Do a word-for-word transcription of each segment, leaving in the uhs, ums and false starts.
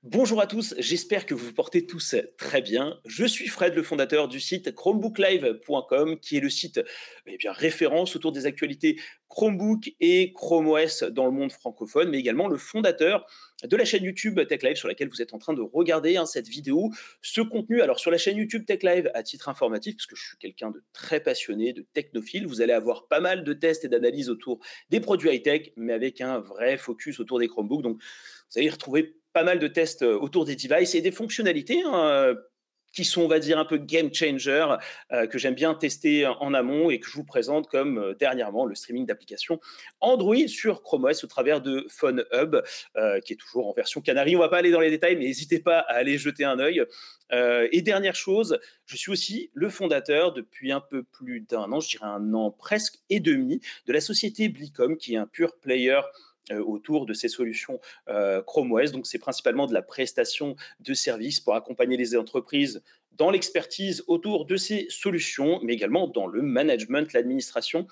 Bonjour à tous, j'espère que vous vous portez tous très bien. Je suis Fred, le fondateur du site chromebook live point com, qui est le site eh bien, référence autour des actualités Chromebook et Chrome O S dans le monde francophone, mais également le fondateur de la chaîne YouTube Tech Live sur laquelle vous êtes en train de regarder hein, cette vidéo. Ce contenu, alors sur la chaîne YouTube Tech Live, à titre informatif, parce que je suis quelqu'un de très passionné, de technophile, vous allez avoir pas mal de tests et d'analyses autour des produits high-tech, mais avec un vrai focus autour des Chromebooks. Donc, vous allez y retrouver pas mal de tests euh, autour des devices et des fonctionnalités hein, euh, qui sont, on va dire, un peu game changer, euh, que j'aime bien tester en amont et que je vous présente comme euh, dernièrement le streaming d'applications Android sur Chrome O S au travers de Phone Hub, euh, qui est toujours en version Canary. On ne va pas aller dans les détails, mais n'hésitez pas à aller jeter un œil. Euh, et dernière chose, je suis aussi le fondateur depuis un peu plus d'un an, je dirais un an presque et demi, de la société Blicom, qui est un pure player euh, autour de ces solutions euh, Chrome O S. Donc, c'est principalement de la prestation de services pour accompagner les entreprises dans l'expertise autour de ces solutions, mais également dans le management, l'administration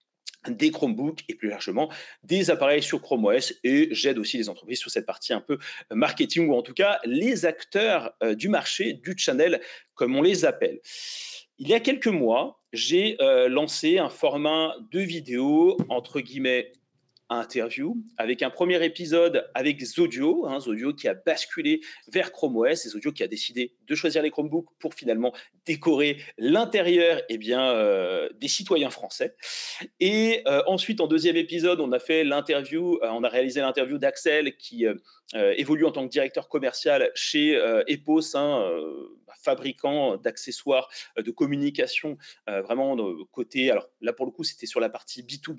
des Chromebooks et plus largement des appareils sur Chrome O S. Et j'aide aussi les entreprises sur cette partie un peu marketing ou en tout cas les acteurs euh, du marché, du channel, comme on les appelle. Il y a quelques mois, j'ai euh, lancé un format de vidéo entre guillemets interview, avec un premier épisode avec Zodio, hein, Zodio qui a basculé vers Chrome O S, et Zodio qui a décidé de choisir les Chromebooks pour finalement décorer l'intérieur eh bien, euh, des citoyens français. Et euh, ensuite, en deuxième épisode, on a fait l'interview, euh, on a réalisé l'interview d'Axel qui euh, euh, évolue en tant que directeur commercial chez euh, Epos, hein, euh, fabricant d'accessoires euh, de communication, euh, vraiment de côté, alors là pour le coup c'était sur la partie B deux B,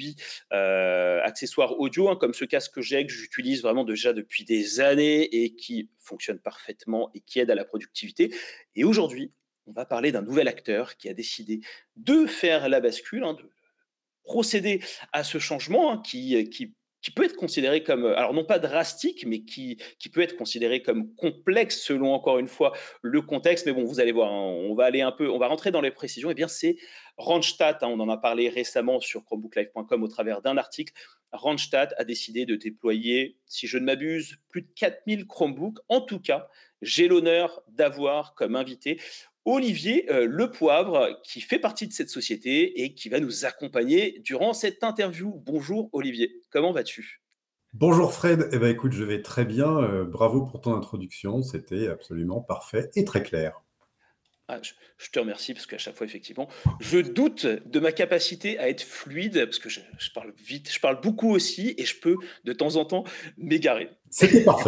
euh, accessoires audio, hein, comme ce casque que j'ai, que j'utilise vraiment déjà depuis des années et qui fonctionne parfaitement et qui aide à la productivité. Et aujourd'hui, on va parler d'un nouvel acteur qui a décidé de faire la bascule, hein, de procéder à ce changement hein, qui, qui, qui peut être considéré comme, alors non pas drastique, mais qui, qui peut être considéré comme complexe selon encore une fois le contexte. Mais bon, vous allez voir, hein, on va aller un peu, on va rentrer dans les précisions. Eh bien, c'est Randstad, hein, on en a parlé récemment sur chromebook live point com au travers d'un article. Randstad a décidé de déployer, si je ne m'abuse, plus de quatre mille Chromebooks. En tout cas, j'ai l'honneur d'avoir comme invité Olivier euh, Le Poivre, qui fait partie de cette société et qui va nous accompagner durant cette interview. Bonjour Olivier, comment vas-tu? Bonjour Fred, eh ben, écoute, je vais très bien. Euh, bravo pour ton introduction, c'était absolument parfait et très clair. Ah, je, je te remercie parce qu'à chaque fois, effectivement, je doute de ma capacité à être fluide parce que je, je parle vite, je parle beaucoup aussi et je peux de temps en temps m'égarer. C'était parfait.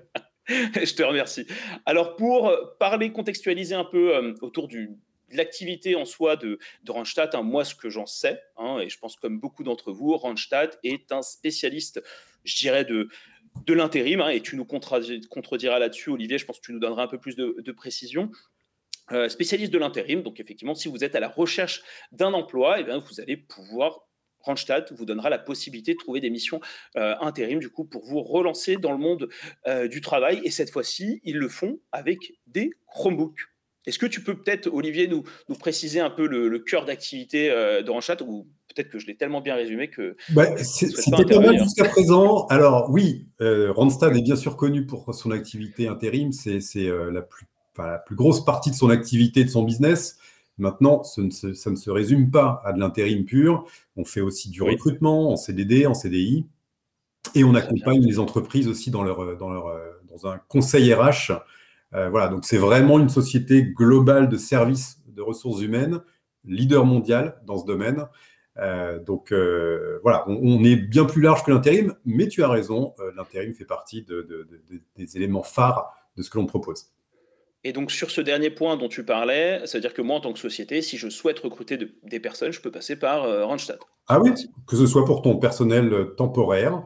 Je te remercie. Alors, pour euh, parler, contextualiser un peu euh, autour du, de l'activité en soi de, de Randstad, hein, moi, ce que j'en sais, hein, et je pense comme beaucoup d'entre vous, Randstad est un spécialiste, je dirais, de, de l'intérim, hein, et tu nous contredi- contrediras là-dessus, Olivier, je pense que tu nous donneras un peu plus de, de précision. Euh, spécialiste de l'intérim, donc effectivement, si vous êtes à la recherche d'un emploi, eh bien, vous allez pouvoir Randstad vous donnera la possibilité de trouver des missions euh, intérim du coup pour vous relancer dans le monde euh, du travail et cette fois-ci ils le font avec des Chromebooks. Est-ce que tu peux peut-être Olivier nous, nous préciser un peu le, le cœur d'activité euh, de Randstad ou peut-être que je l'ai tellement bien résumé que Bah, je ne c'est- souhaite pas c'était pas mal intervenir. jusqu'à présent. Alors oui, euh, Randstad est bien sûr connu pour son activité intérim, c'est c'est, euh, la plus, enfin, la plus grosse partie de son activité, de son business. Maintenant, ce ne se- ça ne se résume pas à de l'intérim pur. On fait aussi du Oui, recrutement en C D D, en C D I, et on très bien. accompagne les entreprises aussi dans leur, euh, dans leur, euh, dans un conseil R H. Euh, voilà, donc c'est vraiment une société globale de services de ressources humaines, leader mondial dans ce domaine. Euh, donc euh, voilà, on, on est bien plus large que l'intérim, mais tu as raison, euh, l'intérim fait partie de, de- de- de- des éléments phares de ce que l'on propose. Et donc sur ce dernier point dont tu parlais, ça veut dire que moi en tant que société, si je souhaite recruter de- des personnes, je peux passer par euh, Randstad. Ah oui, Ainsi. que ce soit pour ton personnel euh, temporaire,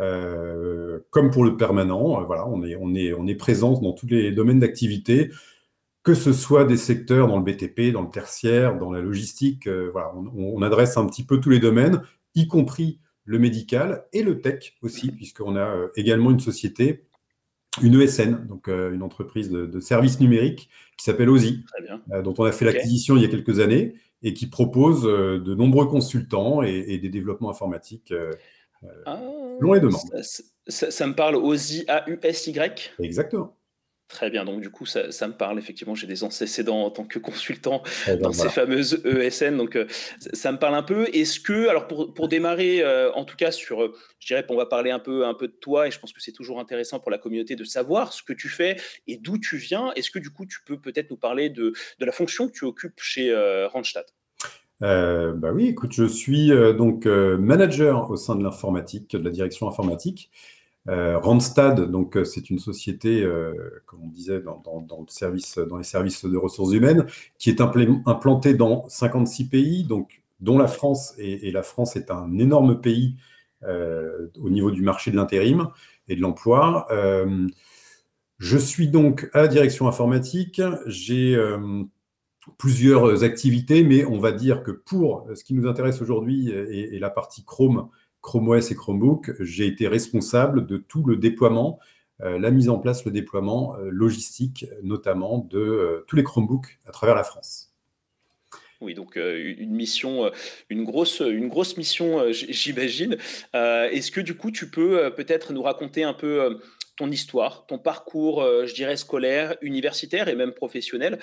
euh, comme pour le permanent, euh, voilà, on est, on est, on est présent dans tous les domaines d'activité, que ce soit des secteurs dans le B T P, dans le tertiaire, dans la logistique, euh, voilà, on, on adresse un petit peu tous les domaines, y compris le médical et le tech aussi, Mhm. puisqu'on a euh, également une société, une E S N, donc euh, une entreprise de, de services numériques qui s'appelle OSI, Très bien. euh, dont on a fait Ok. l'acquisition il y a quelques années et qui propose euh, de nombreux consultants et, et des développements informatiques euh, Ah, selon les demandes. ça, ça- ça- ça me parle aux I A U S Y. Exactement. Très bien, donc du coup, ça ça me parle effectivement, j'ai des antécédents en tant que consultant Eh ben, dans ces voilà. fameuses E S N, donc heu, ça ça me parle un peu. Est-ce que alors pour pour démarrer, heu, en tout cas sur, heu, je dirais qu'on va parler un peu un peu de toi et je pense que c'est toujours intéressant pour la communauté de savoir ce que tu fais et d'où tu viens. Est-ce que du coup, tu peux peut-être nous parler de de la fonction que tu occupes chez, heu, Randstad? Euh, bah oui, écoute, je suis euh, donc euh, manager au sein de l'informatique, de la direction informatique. Euh, Randstad, donc euh, c'est une société, euh, comme on disait, dans, dans- dans le service, dans les services de ressources humaines, qui est implé- implantée dans cinquante-six pays, donc dont la Ouais. France, et, et la France est un énorme pays euh, au niveau du marché de l'intérim et de l'emploi. Euh, je suis donc à la direction informatique. J'ai euh, plusieurs activités, mais on va dire que pour ce qui nous intéresse aujourd'hui et, et la partie Chrome, Chrome O S et Chromebook, j'ai été responsable de tout le déploiement, euh, la mise en place, le déploiement euh, logistique, notamment de euh, tous les Chromebooks à travers la France. Oui, donc heu, u une mission, heu, une grosse, une grosse mission, heu, j j'imagine. Heu, est-ce que du coup tu peux, heu, peut-être nous raconter un peu, heu, ton histoire, ton parcours, heu, je dirais scolaire, universitaire et même professionnel,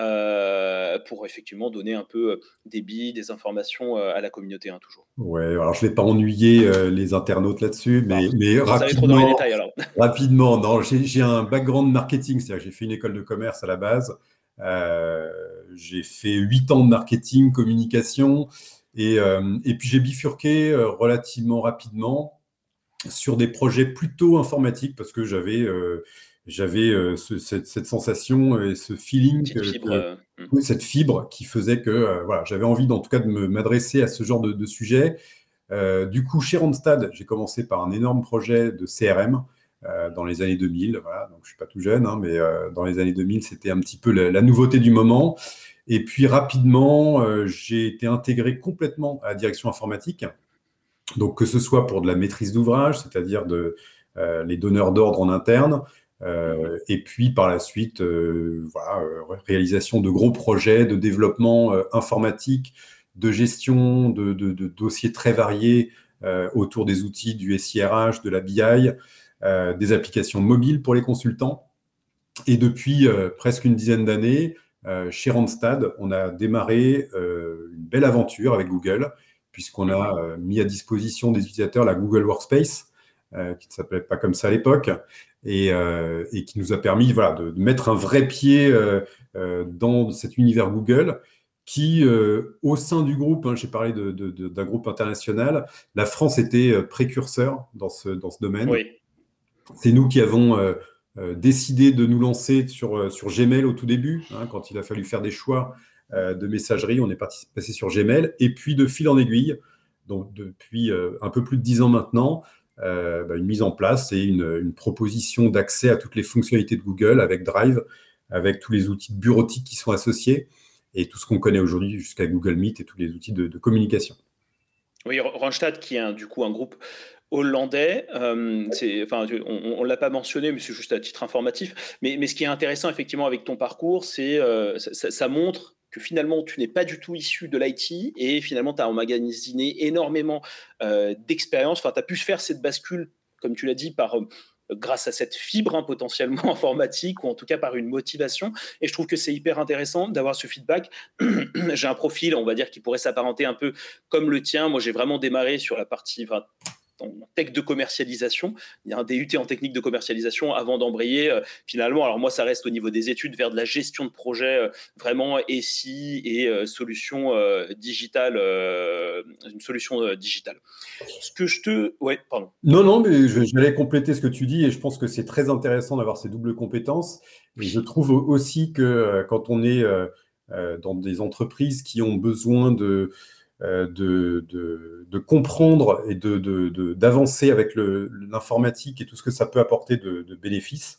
heu, pour effectivement donner un peu, heu, des billes, des informations, heu, à la communauté, hein, toujours? Ouais, alors je ne vais pas ennuyer euh, les internautes là-dessus, mais, Parfait, mais sans aller trop dans les rapidement, détails alors. rapidement, non, j'ai j'ai un background marketing, c'est-à-dire que j'ai fait une école de commerce à la base. Euh, j'ai fait huit ans de marketing, communication, et, euh, et puis j'ai bifurqué euh, relativement rapidement sur des projets plutôt informatiques parce que j'avais euh, j'avais euh, ce- cette, cette sensation et ce feeling Petite que, fibre, que- heu, mmh. oui, cette fibre qui faisait que euh, voilà, j'avais envie en tout cas de me- m'adresser à ce genre de, de sujet. Euh, du coup, chez Randstad, j'ai commencé par un énorme projet de C R M euh, dans les années deux mille. Voilà, donc je suis pas tout jeune, hein, mais euh, dans les années deux mille, c'était un petit peu la, la nouveauté du moment. Et puis rapidement, euh, j'ai été intégré complètement à la direction informatique. Donc que ce soit pour de la maîtrise d'ouvrage, c'est-à-dire de euh, les donneurs d'ordre en interne, Mmh. euh, et puis par la suite, euh, voilà, euh, réalisation de gros projets de développement euh, informatique, de gestion de, de- de dossiers très variés euh, autour des outils du S I R H, de la B I, euh, des applications mobiles pour les consultants. Et depuis euh, presque une dizaine d'années, euh, chez Randstad, on a démarré euh, une belle aventure avec Google, puisqu'on Mmh a mh. euh, mis à disposition des utilisateurs la Google Workspace, euh, qui ne s'appelait pas comme ça à l'époque, et, euh, et qui nous a permis voilà, de, de mettre un vrai pied euh, euh, dans cet univers Google, qui, euh, au sein du groupe, hein, j'ai parlé de- de- de- d'un groupe international, la France était euh, précurseur dans ce, dans ce domaine. Oui. C'est nous qui avons euh, euh, décidé de nous lancer sur, euh, sur Gmail au tout début, hein, quand il a fallu faire des choix euh, de messagerie, on est parti, passé sur Gmail, et puis de fil en aiguille, donc depuis euh, un peu plus de dix ans maintenant, euh, bah, une mise en place et une, une proposition d'accès à toutes les fonctionnalités de Google avec Drive, avec tous les outils bureautiques qui sont associés, et tout ce qu'on connaît aujourd'hui jusqu'à Google Meet et tous les outils de, de communication. Oui, Ro Randstad qui est un du coup un groupe hollandais, hem, c'est enfin tu on on l'a pas mentionné, mais c'est juste à titre informatif. Mais mais ce qui est intéressant effectivement avec ton parcours, c'est, heu, ça ça ça montre que finalement tu n'es pas du tout issu de l'I T et finalement tu as emmagasiné énormément, heu, d'expérience. Enfin, tu as pu faire cette bascule, comme tu l'as dit, par, hem, grâce à cette fibre, hein, potentiellement informatique ou en tout cas par une motivation et je trouve que c'est hyper intéressant d'avoir ce feedback. J'ai un profil, on va dire, qui pourrait s'apparenter un peu comme le tien. Moi, j'ai vraiment démarré sur la partie enfin, en tech de commercialisation. Il y a un D U T en technique de commercialisation avant d'embrayer euh, finalement. Alors moi, ça reste au niveau des études vers de la gestion de projet, euh, vraiment S I et euh, solution euh, digitale, euh, une solution euh, digitale. Ce que je te, ouais, pardon. Non, non, mais je, je vais compléter ce que tu dis et je pense que c'est très intéressant d'avoir ces doubles compétences. Et je Oui. trouve aussi que euh, quand on est euh, euh, dans des entreprises qui ont besoin de, euh, de, de, de comprendre et de, de, de- d'avancer avec le- l'informatique et tout ce que ça peut apporter de, de bénéfices,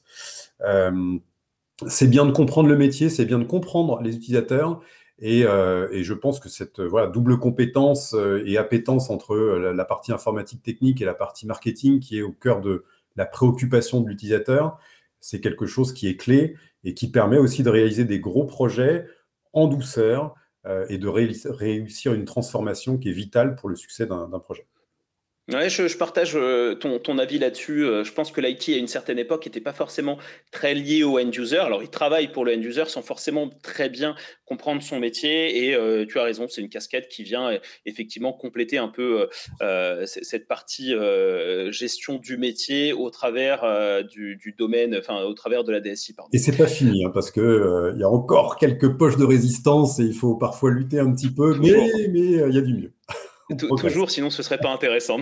euh, c'est bien de comprendre le métier, c'est bien de comprendre les utilisateurs. Et, euh, et je pense que cette euh, voilà, double compétence euh, et appétence entre euh, la, la partie informatique technique et la partie marketing qui est au cœur de la préoccupation de l'utilisateur, c'est quelque chose qui est clé et qui permet aussi de réaliser des gros projets en douceur euh, et de réussir réussir une transformation qui est vitale pour le succès d'un d'un projet. Ouais, je, je partage euh, ton, ton avis là-dessus. Euh, je pense que l'I T à une certaine époque n'était pas forcément très lié au end-user. Alors, il travaille pour le end-user sans forcément très bien comprendre son métier. Et euh, tu as raison, c'est une casquette qui vient euh, effectivement compléter un peu euh, euh, c- cette partie euh, gestion du métier au travers euh, du, du domaine, enfin au travers de la D S I, pardon. Et c'est pas fini, hein, parce que euh, il y a encore quelques poches de résistance et il faut parfois lutter un petit peu, mais Toujours. mais euh, il y a du mieux. On Tou- progresse. Toujours, sinon ce serait pas intéressant.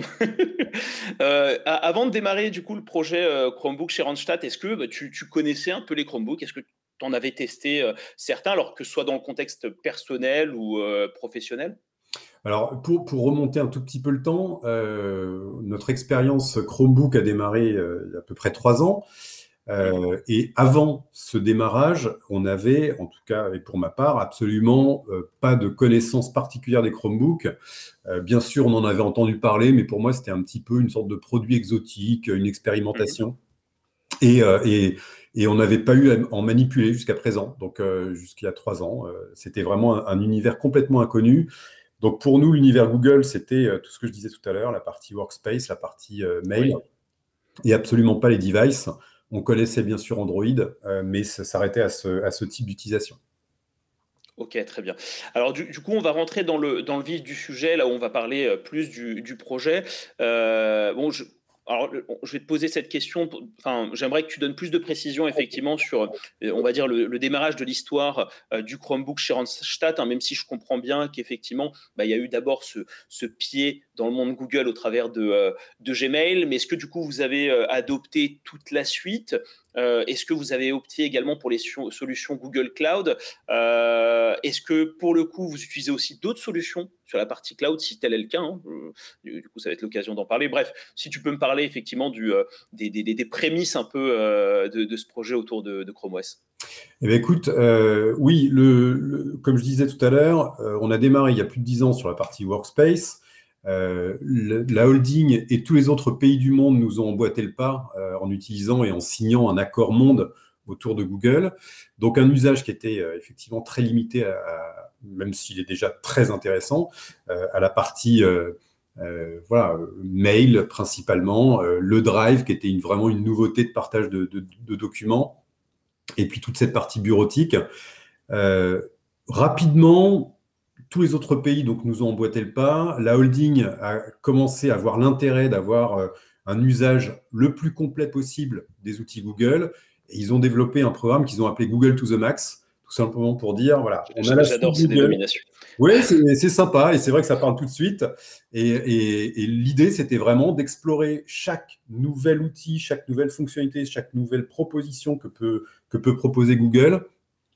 Euh, a- avant de démarrer du coup le projet euh, Chromebook chez Randstad, est-ce que bah, tu, tu connaissais un peu les Chromebooks? Est-ce que tu en avais testé euh, certains, alors que ce soit dans le contexte personnel ou euh, professionnel? Alors, pour, pour remonter un tout petit peu le temps, euh, notre expérience Chromebook a démarré euh, il y a à peu près trois ans. Mhm. Euh, et avant ce démarrage, on avait, en tout cas, et pour ma part, absolument euh, pas de connaissance particulière des Chromebooks. Euh, bien sûr, on en avait entendu parler, mais pour moi, c'était un petit peu une sorte de produit exotique, une Mhm. expérimentation. Et, euh, et, et on n'avait pas eu à en manipuler jusqu'à présent, donc euh, jusqu'il y a trois ans. Euh, c'était vraiment un, un univers complètement inconnu. Donc pour nous, l'univers Google, c'était euh, tout ce que je disais tout à l'heure, la partie workspace, la partie euh, mail, Oui. et absolument pas les devices. On connaissait bien sûr Android, euh, mais ça s'arrêtait à ce, à ce type d'utilisation. Ok, très bien. Alors du, du coup, on va rentrer dans le, dans le vif du sujet, là où on va parler euh, plus du, du projet. Euh, bon, je, alors, le- je vais te poser cette question. pour- Enfin, j'aimerais que tu donnes plus de précision effectivement sur, euh, on va dire, le, le démarrage de l'histoire euh, du Chromebook chez Randstad, hein, même si je comprends bien qu'effectivement, bah, il y a eu d'abord ce, ce pied dans le monde Google au travers de, euh, de Gmail. Mais est-ce que du coup, vous avez euh, adopté toute la suite? Euh, Est-ce que vous avez opté également pour les so- solutions Google Cloud? Euh, Est-ce que pour le coup, vous utilisez aussi d'autres solutions sur la partie cloud, si tel est le cas, hein, euh, du, du coup, ça va être l'occasion d'en parler. Bref, si tu peux me parler effectivement du, euh, des, des, des, prémices un peu euh, de, de, ce projet autour de, de Chrome O S. Eh bien, écoute, euh, oui, le, le- comme je disais tout à l'heure, euh, on a démarré il y a plus de dix ans sur la partie workspace. Euh, le- la holding et tous les autres pays du monde nous ont emboîté le pas euh, en utilisant et en signant un accord monde autour de Google. Donc un usage qui était euh, effectivement très limité, à, à- même s'il est déjà très intéressant, euh, à la partie euh, euh, voilà, euh, mail principalement, euh, le Drive qui était une- vraiment une nouveauté de partage de, de- de documents, et puis toute cette partie bureautique. Euh, Rapidement, tous les autres pays donc, nous ont emboîté le pas. La holding a commencé à avoir l'intérêt d'avoir euh, un usage le plus complet possible des outils Google. Et ils ont développé un programme qu'ils ont appelé Google to the Max, tout simplement pour dire, voilà, on a la suite J'adore ces Google. dénominations. Oui, c'est c'est sympa et c'est vrai que ça parle tout de suite. Et, et- et l'idée, c'était vraiment d'explorer chaque nouvel outil, chaque nouvelle fonctionnalité, chaque nouvelle proposition que peut, que peut proposer Google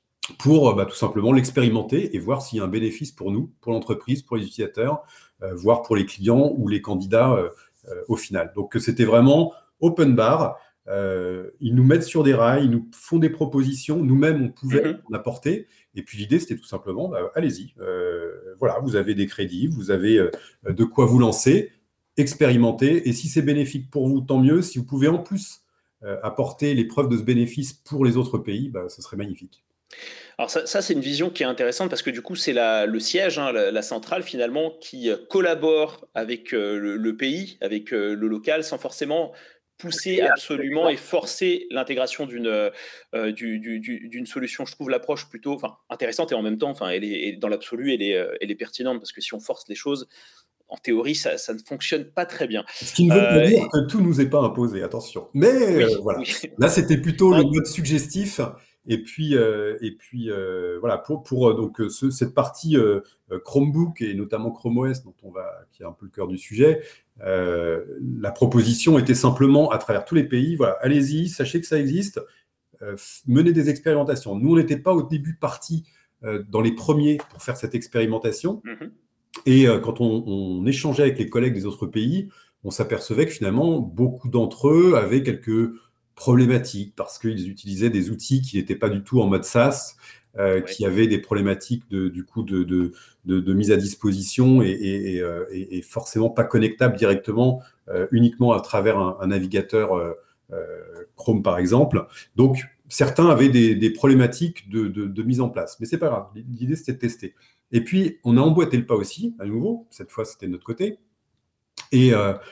pour bah, tout simplement l'expérimenter et voir s'il y a un bénéfice pour nous, pour l'entreprise, pour les utilisateurs, euh, voire pour les clients ou les candidats euh, euh, au final. Donc c'était vraiment open bar. Euh, ils nous mettent sur des rails, ils nous font des propositions, nous-mêmes on pouvait Mhm. en apporter. Et puis l'idée c'était tout simplement, bah, allez-y, euh, voilà, vous avez des crédits, vous avez euh, de quoi vous lancer, expérimenter. Et si c'est bénéfique pour vous, tant mieux. Si vous pouvez en plus euh, apporter les preuves de ce bénéfice pour les autres pays, bah, ce serait magnifique. Alors ça, ça c'est une vision qui est intéressante parce que du coup, c'est la, le siège, hein, la, la centrale finalement, qui euh, collabore avec euh, le, le pays, avec euh, le local, sans forcément pousser absolument et forcer l'intégration d'une euh, du- du- du- d'une solution. Je trouve l'approche plutôt enfin, intéressante et en même temps, enfin, elle est, elle- dans l'absolu, elle est, euh, elle est pertinente parce que si on force les choses, en théorie, ça, ça ne fonctionne pas très bien. Ce qui ne veut pas Euh, dire et- que tout nous est pas imposé, attention. Mais euh, oui, voilà, oui. là c'était plutôt le Non, mode suggestif. Et puis, euh, et puis euh, voilà, pour, pour euh, donc, euh, ce- cette partie euh, euh, Chromebook et notamment Chrome O S, dont on va, qui est un peu le cœur du sujet, euh, la proposition était simplement à travers tous les pays, voilà, allez-y, sachez que ça existe, euh, f- menez des expérimentations. Nous, on n'était pas au début partis euh, dans les premiers pour faire cette expérimentation. mhm. Et euh, quand on, on échangeait avec les collègues des autres pays, on s'apercevait que finalement, beaucoup d'entre eux avaient quelques problématiques parce qu'ils utilisaient des outils qui n'étaient pas du tout en mode SaaS, euh, Ouais. qui avaient des problématiques de, du coup de, de, de, de mise à disposition et, et, et, euh, et- et forcément pas connectables directement, euh, uniquement à travers un, un navigateur euh, euh, Chrome par exemple. Donc certains avaient des, des problématiques de, de, de mise en place, mais c'est pas grave. L'idée c'était de tester. Et puis, on a emboîté le pas aussi, à nouveau. Cette fois, c'était de notre côté. Et, euh,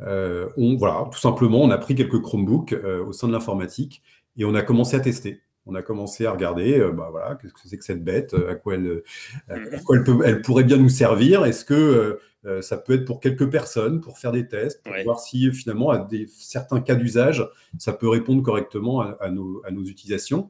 euh, on, voilà, tout simplement, on a pris quelques Chromebooks euh, au sein de l'informatique et on a commencé à tester. On a commencé à regarder, euh, bah voilà, qu'est-ce que c'est que cette bête, euh, à quoi elle, à Mhm. quoi elle, peut- elle pourrait bien nous servir. Est-ce que euh, euh, ça peut être pour quelques personnes, pour faire des tests, pour Ouais. voir si finalement, à des, certains cas d'usage, ça peut répondre correctement à, à nos, à nos utilisations.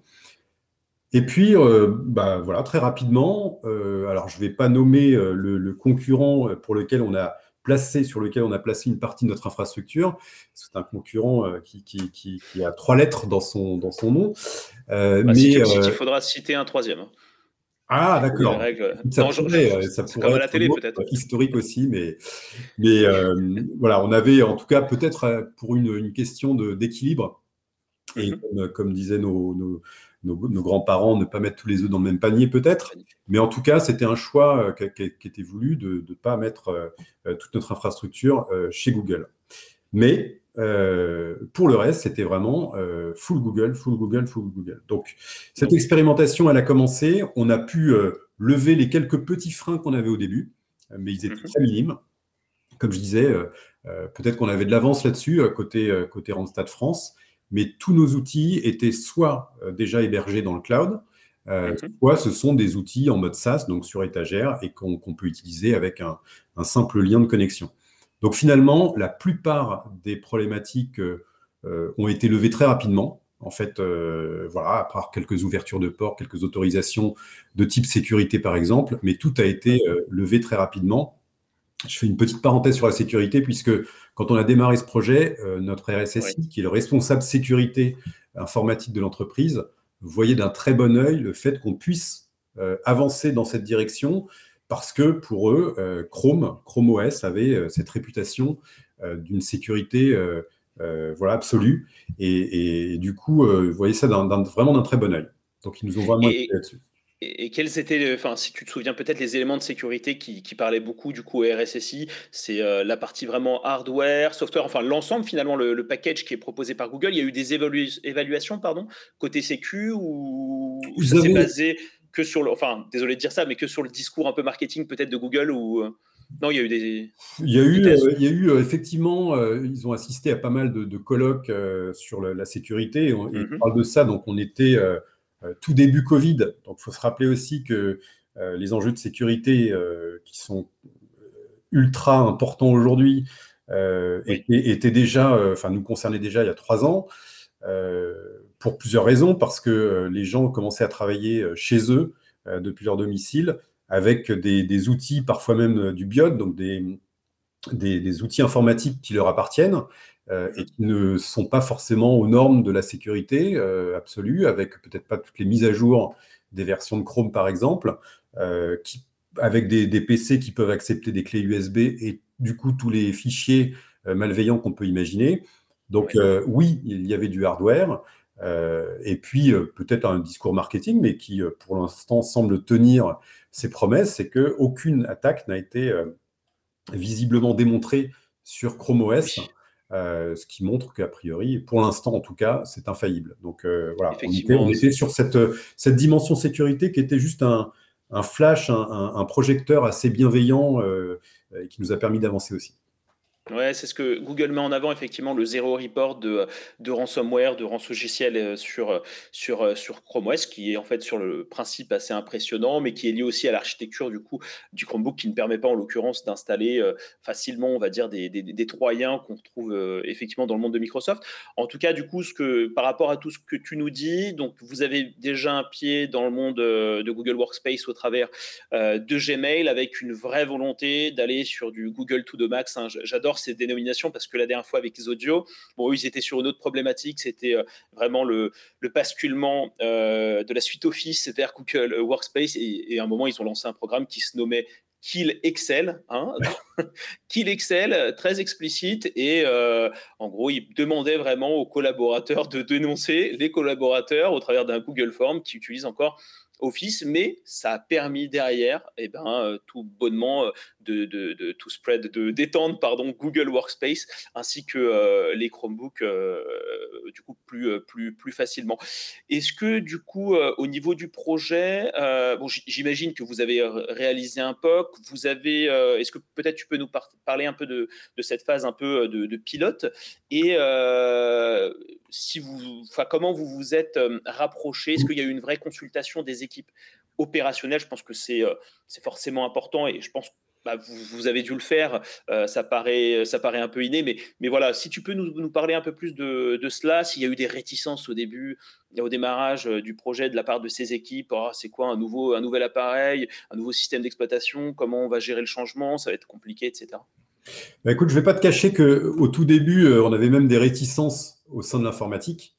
Et puis, euh, bah, voilà, très rapidement, euh, alors je ne vais pas nommer euh, le, le concurrent euh, pour lequel on a placé, sur lequel on a placé une partie de notre infrastructure. C'est un concurrent euh, qui, qui, qui, qui a trois lettres dans son, dans son nom. Euh, Bah, si tu mais le cites, il euh, faudra citer un troisième, hein. ah, Aux nouvelles d'accord. règles. Ça Non, je- je- pourrait, euh, ça c'est comme pourrait à être la un télé, autre peut-être. euh, historique aussi, mais, mais euh, voilà, on avait en tout cas peut-être euh, pour une, une question de- d'équilibre. Et Mhm. comme, comme disaient nos, nos, nos- nos grands-parents, ne pas mettre tous les œufs dans le même panier, peut-être. Mais en tout cas, c'était un choix euh, qui, qui- qui était voulu de ne pas mettre euh, euh, toute notre infrastructure euh, chez Google. Mais euh, pour le reste, c'était vraiment euh, full Google, full Google, full Google. Donc, cette Donc, expérimentation, elle a commencé. On a pu euh, lever les quelques petits freins qu'on avait au début, euh, mais ils étaient mhm. très minimes. Comme je disais, euh, euh, peut-être qu'on avait de l'avance là-dessus, euh, côté, euh, côté Randstad France, mais tous nos outils étaient soit euh, déjà hébergés dans le cloud, euh, Mhm. soit ce sont des outils en mode SaaS, donc sur étagère, et qu'on qu'on peut utiliser avec un, un simple lien de connexion. Donc finalement, la plupart des problématiques euh, euh, ont été levées très rapidement. En fait, euh, voilà, à part quelques ouvertures de ports, quelques autorisations de type sécurité par exemple, mais tout a été Mhm. euh, levé très rapidement. Je fais une petite parenthèse sur la sécurité, puisque quand on a démarré ce projet, euh, notre R S S Ouais. I, qui est le responsable sécurité informatique de l'entreprise, voyait d'un très bon œil le fait qu'on puisse euh, avancer dans cette direction, parce que pour eux, euh, Chrome, Chrome O S avait euh, cette réputation euh, d'une sécurité euh, euh, voilà, absolue. Et, et du coup, euh, vous voyez ça d'un- d'un- vraiment d'un très bon œil. Donc, ils nous ont vraiment aidés Et, là-dessus. et, et quels étaient, les- enfin, si tu te souviens peut-être les éléments de sécurité qui, qui parlaient beaucoup du coup au R S S I, c'est euh, la partie vraiment hardware, software, enfin l'ensemble finalement, le, le package qui est proposé par Google. Il y a eu des évalu- évaluations, pardon, côté sécu ou, ou ça Ils s'est avaient, basé que sur le, enfin, désolé de dire ça, mais que sur le discours un peu marketing peut-être de Google ou euh, non, il y a eu des, Il y a des eu, tests. euh, il y a eu euh, effectivement, euh, ils ont assisté à pas mal de, de colloques euh, sur le- la sécurité. Et on, et on Mhm. parle de ça, donc on était euh, euh, tout début Covid. Donc il faut se rappeler aussi que euh, les enjeux de sécurité euh, qui sont ultra importants aujourd'hui euh, Oui. étaient, étaient déjà, euh, enfin nous concernaient déjà il y a trois ans, euh, pour plusieurs raisons, parce que euh, les gens commençaient à travailler euh, chez eux euh, depuis leur domicile avec des, des outils, parfois même euh, du B I O D, donc des des, des outils informatiques qui leur appartiennent euh, et Mhm. qui ne sont pas forcément aux normes de la sécurité euh, absolue, avec peut-être pas toutes les mises à jour des versions de Chrome, par exemple, euh, qui, avec des, des P C qui peuvent accepter des clés U S B et du coup tous les fichiers euh, malveillants qu'on peut imaginer. Donc Ouais. euh, oui, il y avait du hardware. Euh, et puis euh, peut-être un discours marketing, mais qui euh, pour l'instant semble tenir ses promesses, c'est qu'aucune attaque n'a été euh, visiblement démontré sur Chrome O S, Oui. euh, ce qui montre qu'a priori, pour l'instant en tout cas, c'est infaillible. Donc euh, voilà, on était, on Effectivement. était sur cette, cette dimension sécurité qui était juste un, un flash, un, un, un, projecteur assez bienveillant euh, et qui nous a permis d'avancer aussi. Ouais, c'est ce que Google met en avant, effectivement, le zéro report de, de ransomware, de rançongiciel euh, sur, euh, sur, euh, sur Chrome O S, qui est en fait sur le principe assez impressionnant, mais qui est lié aussi à l'architecture du coup du Chromebook, qui ne permet pas en l'occurrence d'installer euh, facilement, on va dire, des, des, des Troyens qu'on retrouve euh, effectivement dans le monde de Microsoft. En tout cas, du coup, ce que, par rapport à tout ce que tu nous dis, donc vous avez déjà un pied dans le monde euh, de Google Workspace au travers euh, de Gmail, avec une vraie volonté d'aller sur du Google to the max, hein. J'adore ces dénominations parce que la dernière fois avec les audios, bon, eux, ils étaient sur une autre problématique, c'était euh, vraiment le, le basculement euh, de la suite Office vers Google Workspace, et, et à un moment, ils ont lancé un programme qui se nommait Kill Excel, hein. Kill Excel, très explicite, et euh, en gros, ils demandaient vraiment aux collaborateurs de dénoncer les collaborateurs au travers d'un Google Form qui utilise encore Office, mais ça a permis derrière, eh ben, euh, tout bonnement, euh, de, de, de tout spread, de d'étendre pardon Google Workspace ainsi que euh, les Chromebooks euh, du coup plus euh, plus plus facilement. Est-ce que du coup euh, au niveau du projet, euh, bon, j'imagine que vous avez euh, réalisé un P O C, vous avez, euh, est-ce que peut-être tu peux nous par parler un peu de, de cette phase un peu de, de pilote et euh, si vous, enfin comment vous vous êtes euh, rapproché, est-ce qu'il y a eu une vraie consultation des équipes opérationnelles? Je pense que c'est euh, c'est forcément important et je pense bah, vous, vous, avez dû le faire, euh, ça, paraît, ça paraît un peu inné, mais, mais voilà, si tu peux nous, nous parler un peu plus de, de cela, s'il y a eu des réticences au début, au démarrage euh, du projet de la part de ces équipes, oh, c'est quoi un, nouveau, un nouvel appareil, un nouveau système d'exploitation, comment on va gérer le changement, ça va être compliqué, et cetera. Bah, écoute, je ne vais pas te cacher qu'au tout début, euh, on avait même des réticences au sein de l'informatique.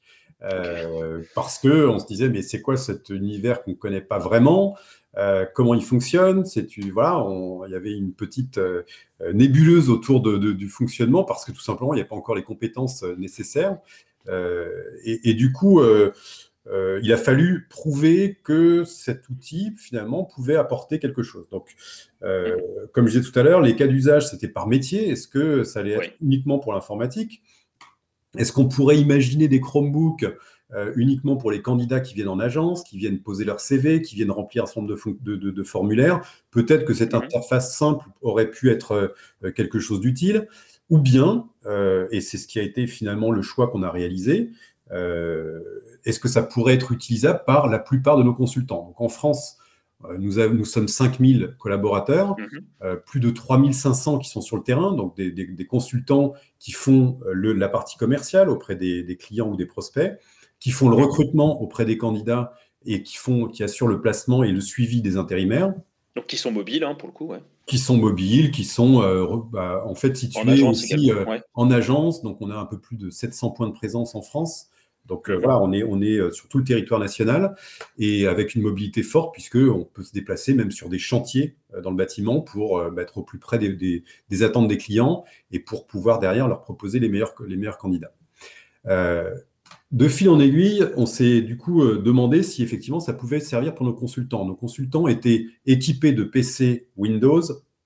Euh, okay. Parce qu'on se disait, mais c'est quoi cet univers qu'on ne connaît pas vraiment? Euh, comment il fonctionne? Voilà, il y avait une petite euh, nébuleuse autour de, de, du fonctionnement parce que tout simplement, il n'y a pas encore les compétences nécessaires. Euh, et, et du coup, euh, euh, il a fallu prouver que cet outil, finalement, pouvait apporter quelque chose. Donc, euh, mmh. comme je disais tout à l'heure, les cas d'usage, c'était par métier. Est-ce que ça allait être oui. uniquement pour l'informatique? Est-ce qu'on pourrait imaginer des Chromebooks euh, uniquement pour les candidats qui viennent en agence, qui viennent poser leur C V, qui viennent remplir un certain nombre de, de, de, de formulaires? Peut-être que cette mmh. interface simple aurait pu être euh, quelque chose d'utile. Ou bien, euh, et c'est ce qui a été finalement le choix qu'on a réalisé, euh, est-ce que ça pourrait être utilisable par la plupart de nos consultants? Donc en France, euh, nous, avons, nous sommes cinq mille collaborateurs, mmh. euh, plus de trois mille cinq cents qui sont sur le terrain, donc des, des, des consultants qui font le, la partie commerciale auprès des, des clients ou des prospects, qui font le recrutement auprès des candidats et qui, font, qui assurent le placement et le suivi des intérimaires. Donc qui sont mobiles, hein, pour le coup, ouais. Qui sont mobiles, qui sont euh, bah, en fait situés en agence aussi euh, ouais. en agence. Donc, on a un peu plus de sept cents points de présence en France. Donc, euh, mmh. voilà, on est, on est sur tout le territoire national et avec une mobilité forte puisqu'on peut se déplacer même sur des chantiers euh, dans le bâtiment pour euh, être au plus près des, des, des attentes des clients et pour pouvoir derrière leur proposer les meilleurs, les meilleurs candidats. Euh, De fil en aiguille, on s'est du coup euh, demandé si effectivement ça pouvait servir pour nos consultants. Nos consultants étaient équipés de P C Windows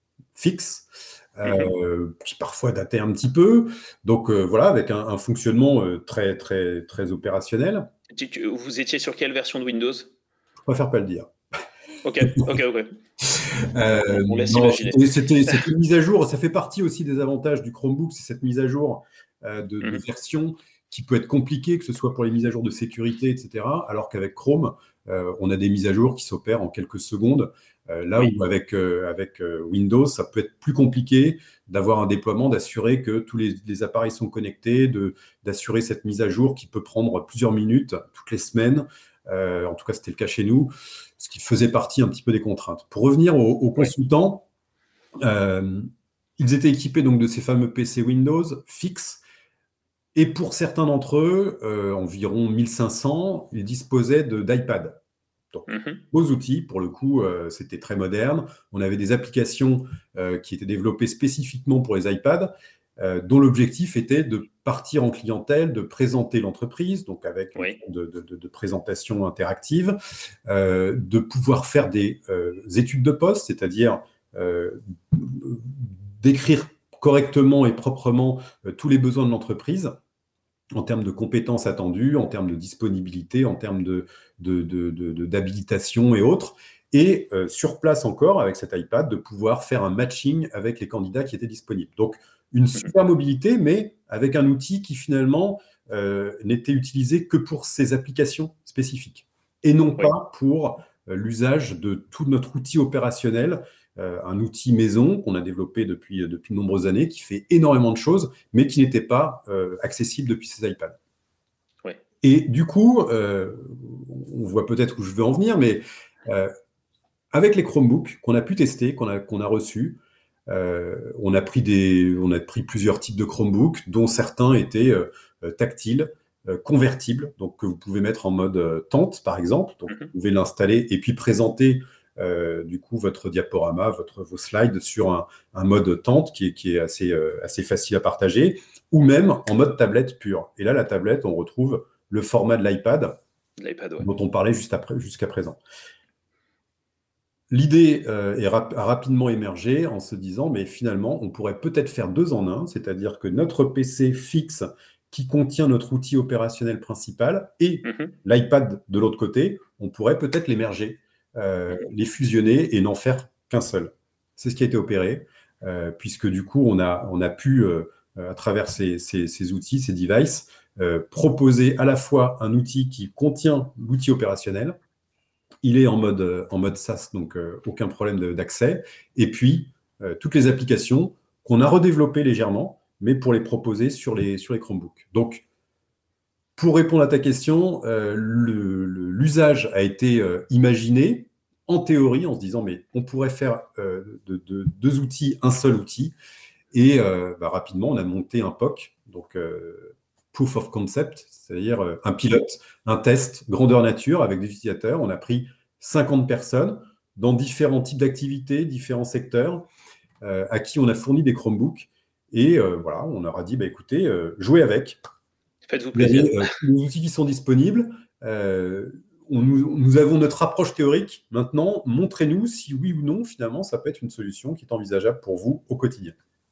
fixes, euh, mmh. qui parfois dataient un petit peu. Donc euh, voilà, avec un, un fonctionnement euh, très, très, très opérationnel. Tu, tu, vous étiez sur quelle version de Windows? Je préfère pas le dire. Ok, ok, ok. Euh, on laisse imaginer. C'était une mise à jour. Ça fait partie aussi des avantages du Chromebook, c'est cette mise à jour euh, de, mmh. de version qui peut être compliquée, que ce soit pour les mises à jour de sécurité, et cetera. Alors qu'avec Chrome, euh, on a des mises à jour qui s'opèrent en quelques secondes. Euh, là oui. où avec, euh, avec euh, Windows, ça peut être plus compliqué d'avoir un déploiement, d'assurer que tous les, les appareils sont connectés, d'assurer cette mise à jour qui peut prendre plusieurs minutes, toutes les semaines. Euh, en tout cas, c'était le cas chez nous, ce qui faisait partie un petit peu des contraintes. Pour revenir aux, aux consultants, oui. euh, ils étaient équipés donc de ces fameux P C Windows fixes. Et pour certains d'entre eux, euh, environ mille cinq cents, ils disposaient d'iPad. Donc, mmh. beaux outils, pour le coup, euh, c'était très moderne. On avait des applications euh, qui étaient développées spécifiquement pour les iPads, euh, dont l'objectif était de partir en clientèle, de présenter l'entreprise, donc avec oui. une de, de, de, de présentation interactive, euh, de pouvoir faire des euh, études de poste, c'est-à-dire euh, d'écrire correctement et proprement euh, tous les besoins de l'entreprise, en termes de compétences attendues, en termes de disponibilité, en termes de, de, de, de, de, d'habilitation et autres. Et euh, sur place encore, avec cet iPad, de pouvoir faire un matching avec les candidats qui étaient disponibles. Donc, une super mobilité, mais avec un outil qui finalement euh, n'était utilisé que pour ces applications spécifiques. Et non oui. pas pour euh, l'usage de tout notre outil opérationnel, Euh, un outil maison qu'on a développé depuis, depuis de nombreuses années, qui fait énormément de choses, mais qui n'était pas euh, accessible depuis ces iPads. Ouais. Et du coup, euh, on voit peut-être où je veux en venir, mais euh, avec les Chromebooks qu'on a pu tester, qu'on a, qu'on a reçus, euh, on, a pris des, on a pris plusieurs types de Chromebooks, dont certains étaient euh, tactiles, euh, convertibles, donc que vous pouvez mettre en mode euh, tente, par exemple. Donc, mm-hmm. vous pouvez l'installer et puis présenter Euh, du coup, votre diaporama, votre, vos slides sur un, un mode tente qui est, qui est assez, euh, assez facile à partager, ou même en mode tablette pure. Et là, la tablette, on retrouve le format de l'iPad, ouais. dont on parlait juste après, jusqu'à présent. l'idée euh, est rap- a rapidement émergé en se disant, mais finalement, on pourrait peut-être faire deux en un, c'est-à-dire que notre P C fixe qui contient notre outil opérationnel principal et Mhm. l'iPad de l'autre côté, on pourrait peut-être les merger, euh, Mhm. les fusionner et n'en faire qu'un seul. C'est ce qui a été opéré, euh, puisque du coup, on a, on a pu, euh, à travers ces, ces- ces outils, ces devices, euh, proposer à la fois un outil qui contient l'outil opérationnel, il est en mode, euh, en mode SaaS, donc euh, aucun problème de- d'accès. Et puis, euh, toutes les applications qu'on a redéveloppées légèrement, mais pour les proposer sur les, sur les Chromebooks. Donc, pour répondre à ta question, euh, le- le- l'usage a été euh, imaginé en théorie en se disant, mais on pourrait faire euh, de, de- deux outils, un seul outil. Et euh, bah, rapidement, on a monté un P O C, donc euh, Proof of Concept, c'est-à-dire euh, un pilote, un test grandeur nature avec des utilisateurs. On a pris cinquante personnes dans différents types d'activités, différents secteurs, euh, à qui on a fourni des Chromebooks. Et euh, voilà, on leur a dit, bah, écoutez, euh, jouez avec. Faites-vous Vous plaisir. avez euh, tous les outils qui sont disponibles. Euh, on nous, nous avons notre approche théorique. Maintenant, montrez-nous si oui ou non, finalement, ça peut être une solution qui est envisageable pour vous au quotidien.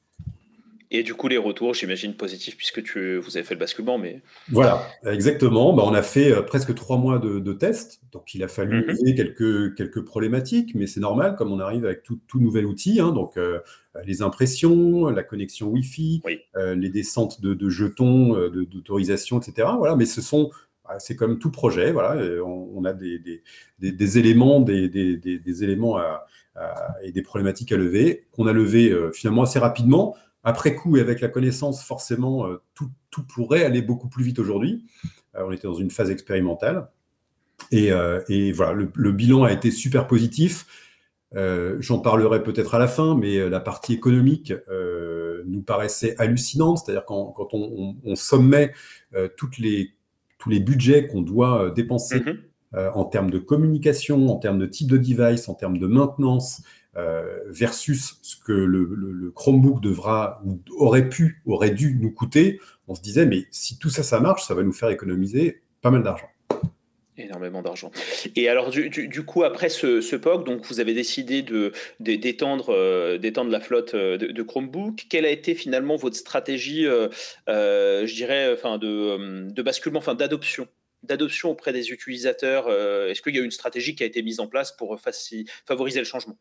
Et du coup, les retours, j'imagine positifs puisque tu, vous avez fait le basculement, mais. Voilà, exactement. Bah, on a fait euh, presque trois mois de, de tests, donc il a fallu Mhm. lever quelques, quelques problématiques, mais c'est normal, comme on arrive avec tout, tout nouvel outil, hein, donc euh, les impressions, la connexion Wi-Fi, Oui. euh, les descentes de, de jetons, euh, de- d'autorisation, et cetera. Voilà, mais ce sont, ah, c'est comme tout projet, voilà, et on, on a des, des, des- des éléments, des, des- des- des éléments à- à- et des problématiques à lever, qu'on a levé euh, finalement assez rapidement. Après coup, et avec la connaissance, forcément, euh, tout, tout pourrait aller beaucoup plus vite aujourd'hui. Euh, on était dans une phase expérimentale. Et, euh, et voilà, le, le bilan a été super positif. Euh, j'en parlerai peut-être à la fin, mais euh, la partie économique euh, nous paraissait hallucinante. C'est-à-dire quand, quand on, on, on sommait euh, toutes les, tous les budgets qu'on doit euh, dépenser Mhm. euh, en termes de communication, en termes de type de device, en termes de maintenance, euh, versus ce que le, le- le Chromebook devra ou aurait pu, aurait dû nous coûter, on se disait, mais si tout ça, ça marche, ça va nous faire économiser pas mal d'argent. Énormément d'argent. Et alors, du, du- du coup, après ce, ce P O C, donc vous avez décidé de, de- d'étendre, euh, d'étendre la flotte euh, de, de Chromebook. Quelle a été finalement votre stratégie, euh, euh, je dirais, enfin, de, euh, de basculement, enfin, d'adoption, d'adoption auprès des utilisateurs? euh, Est-ce qu'il y a une stratégie qui a été mise en place pour faci- favoriser le changement?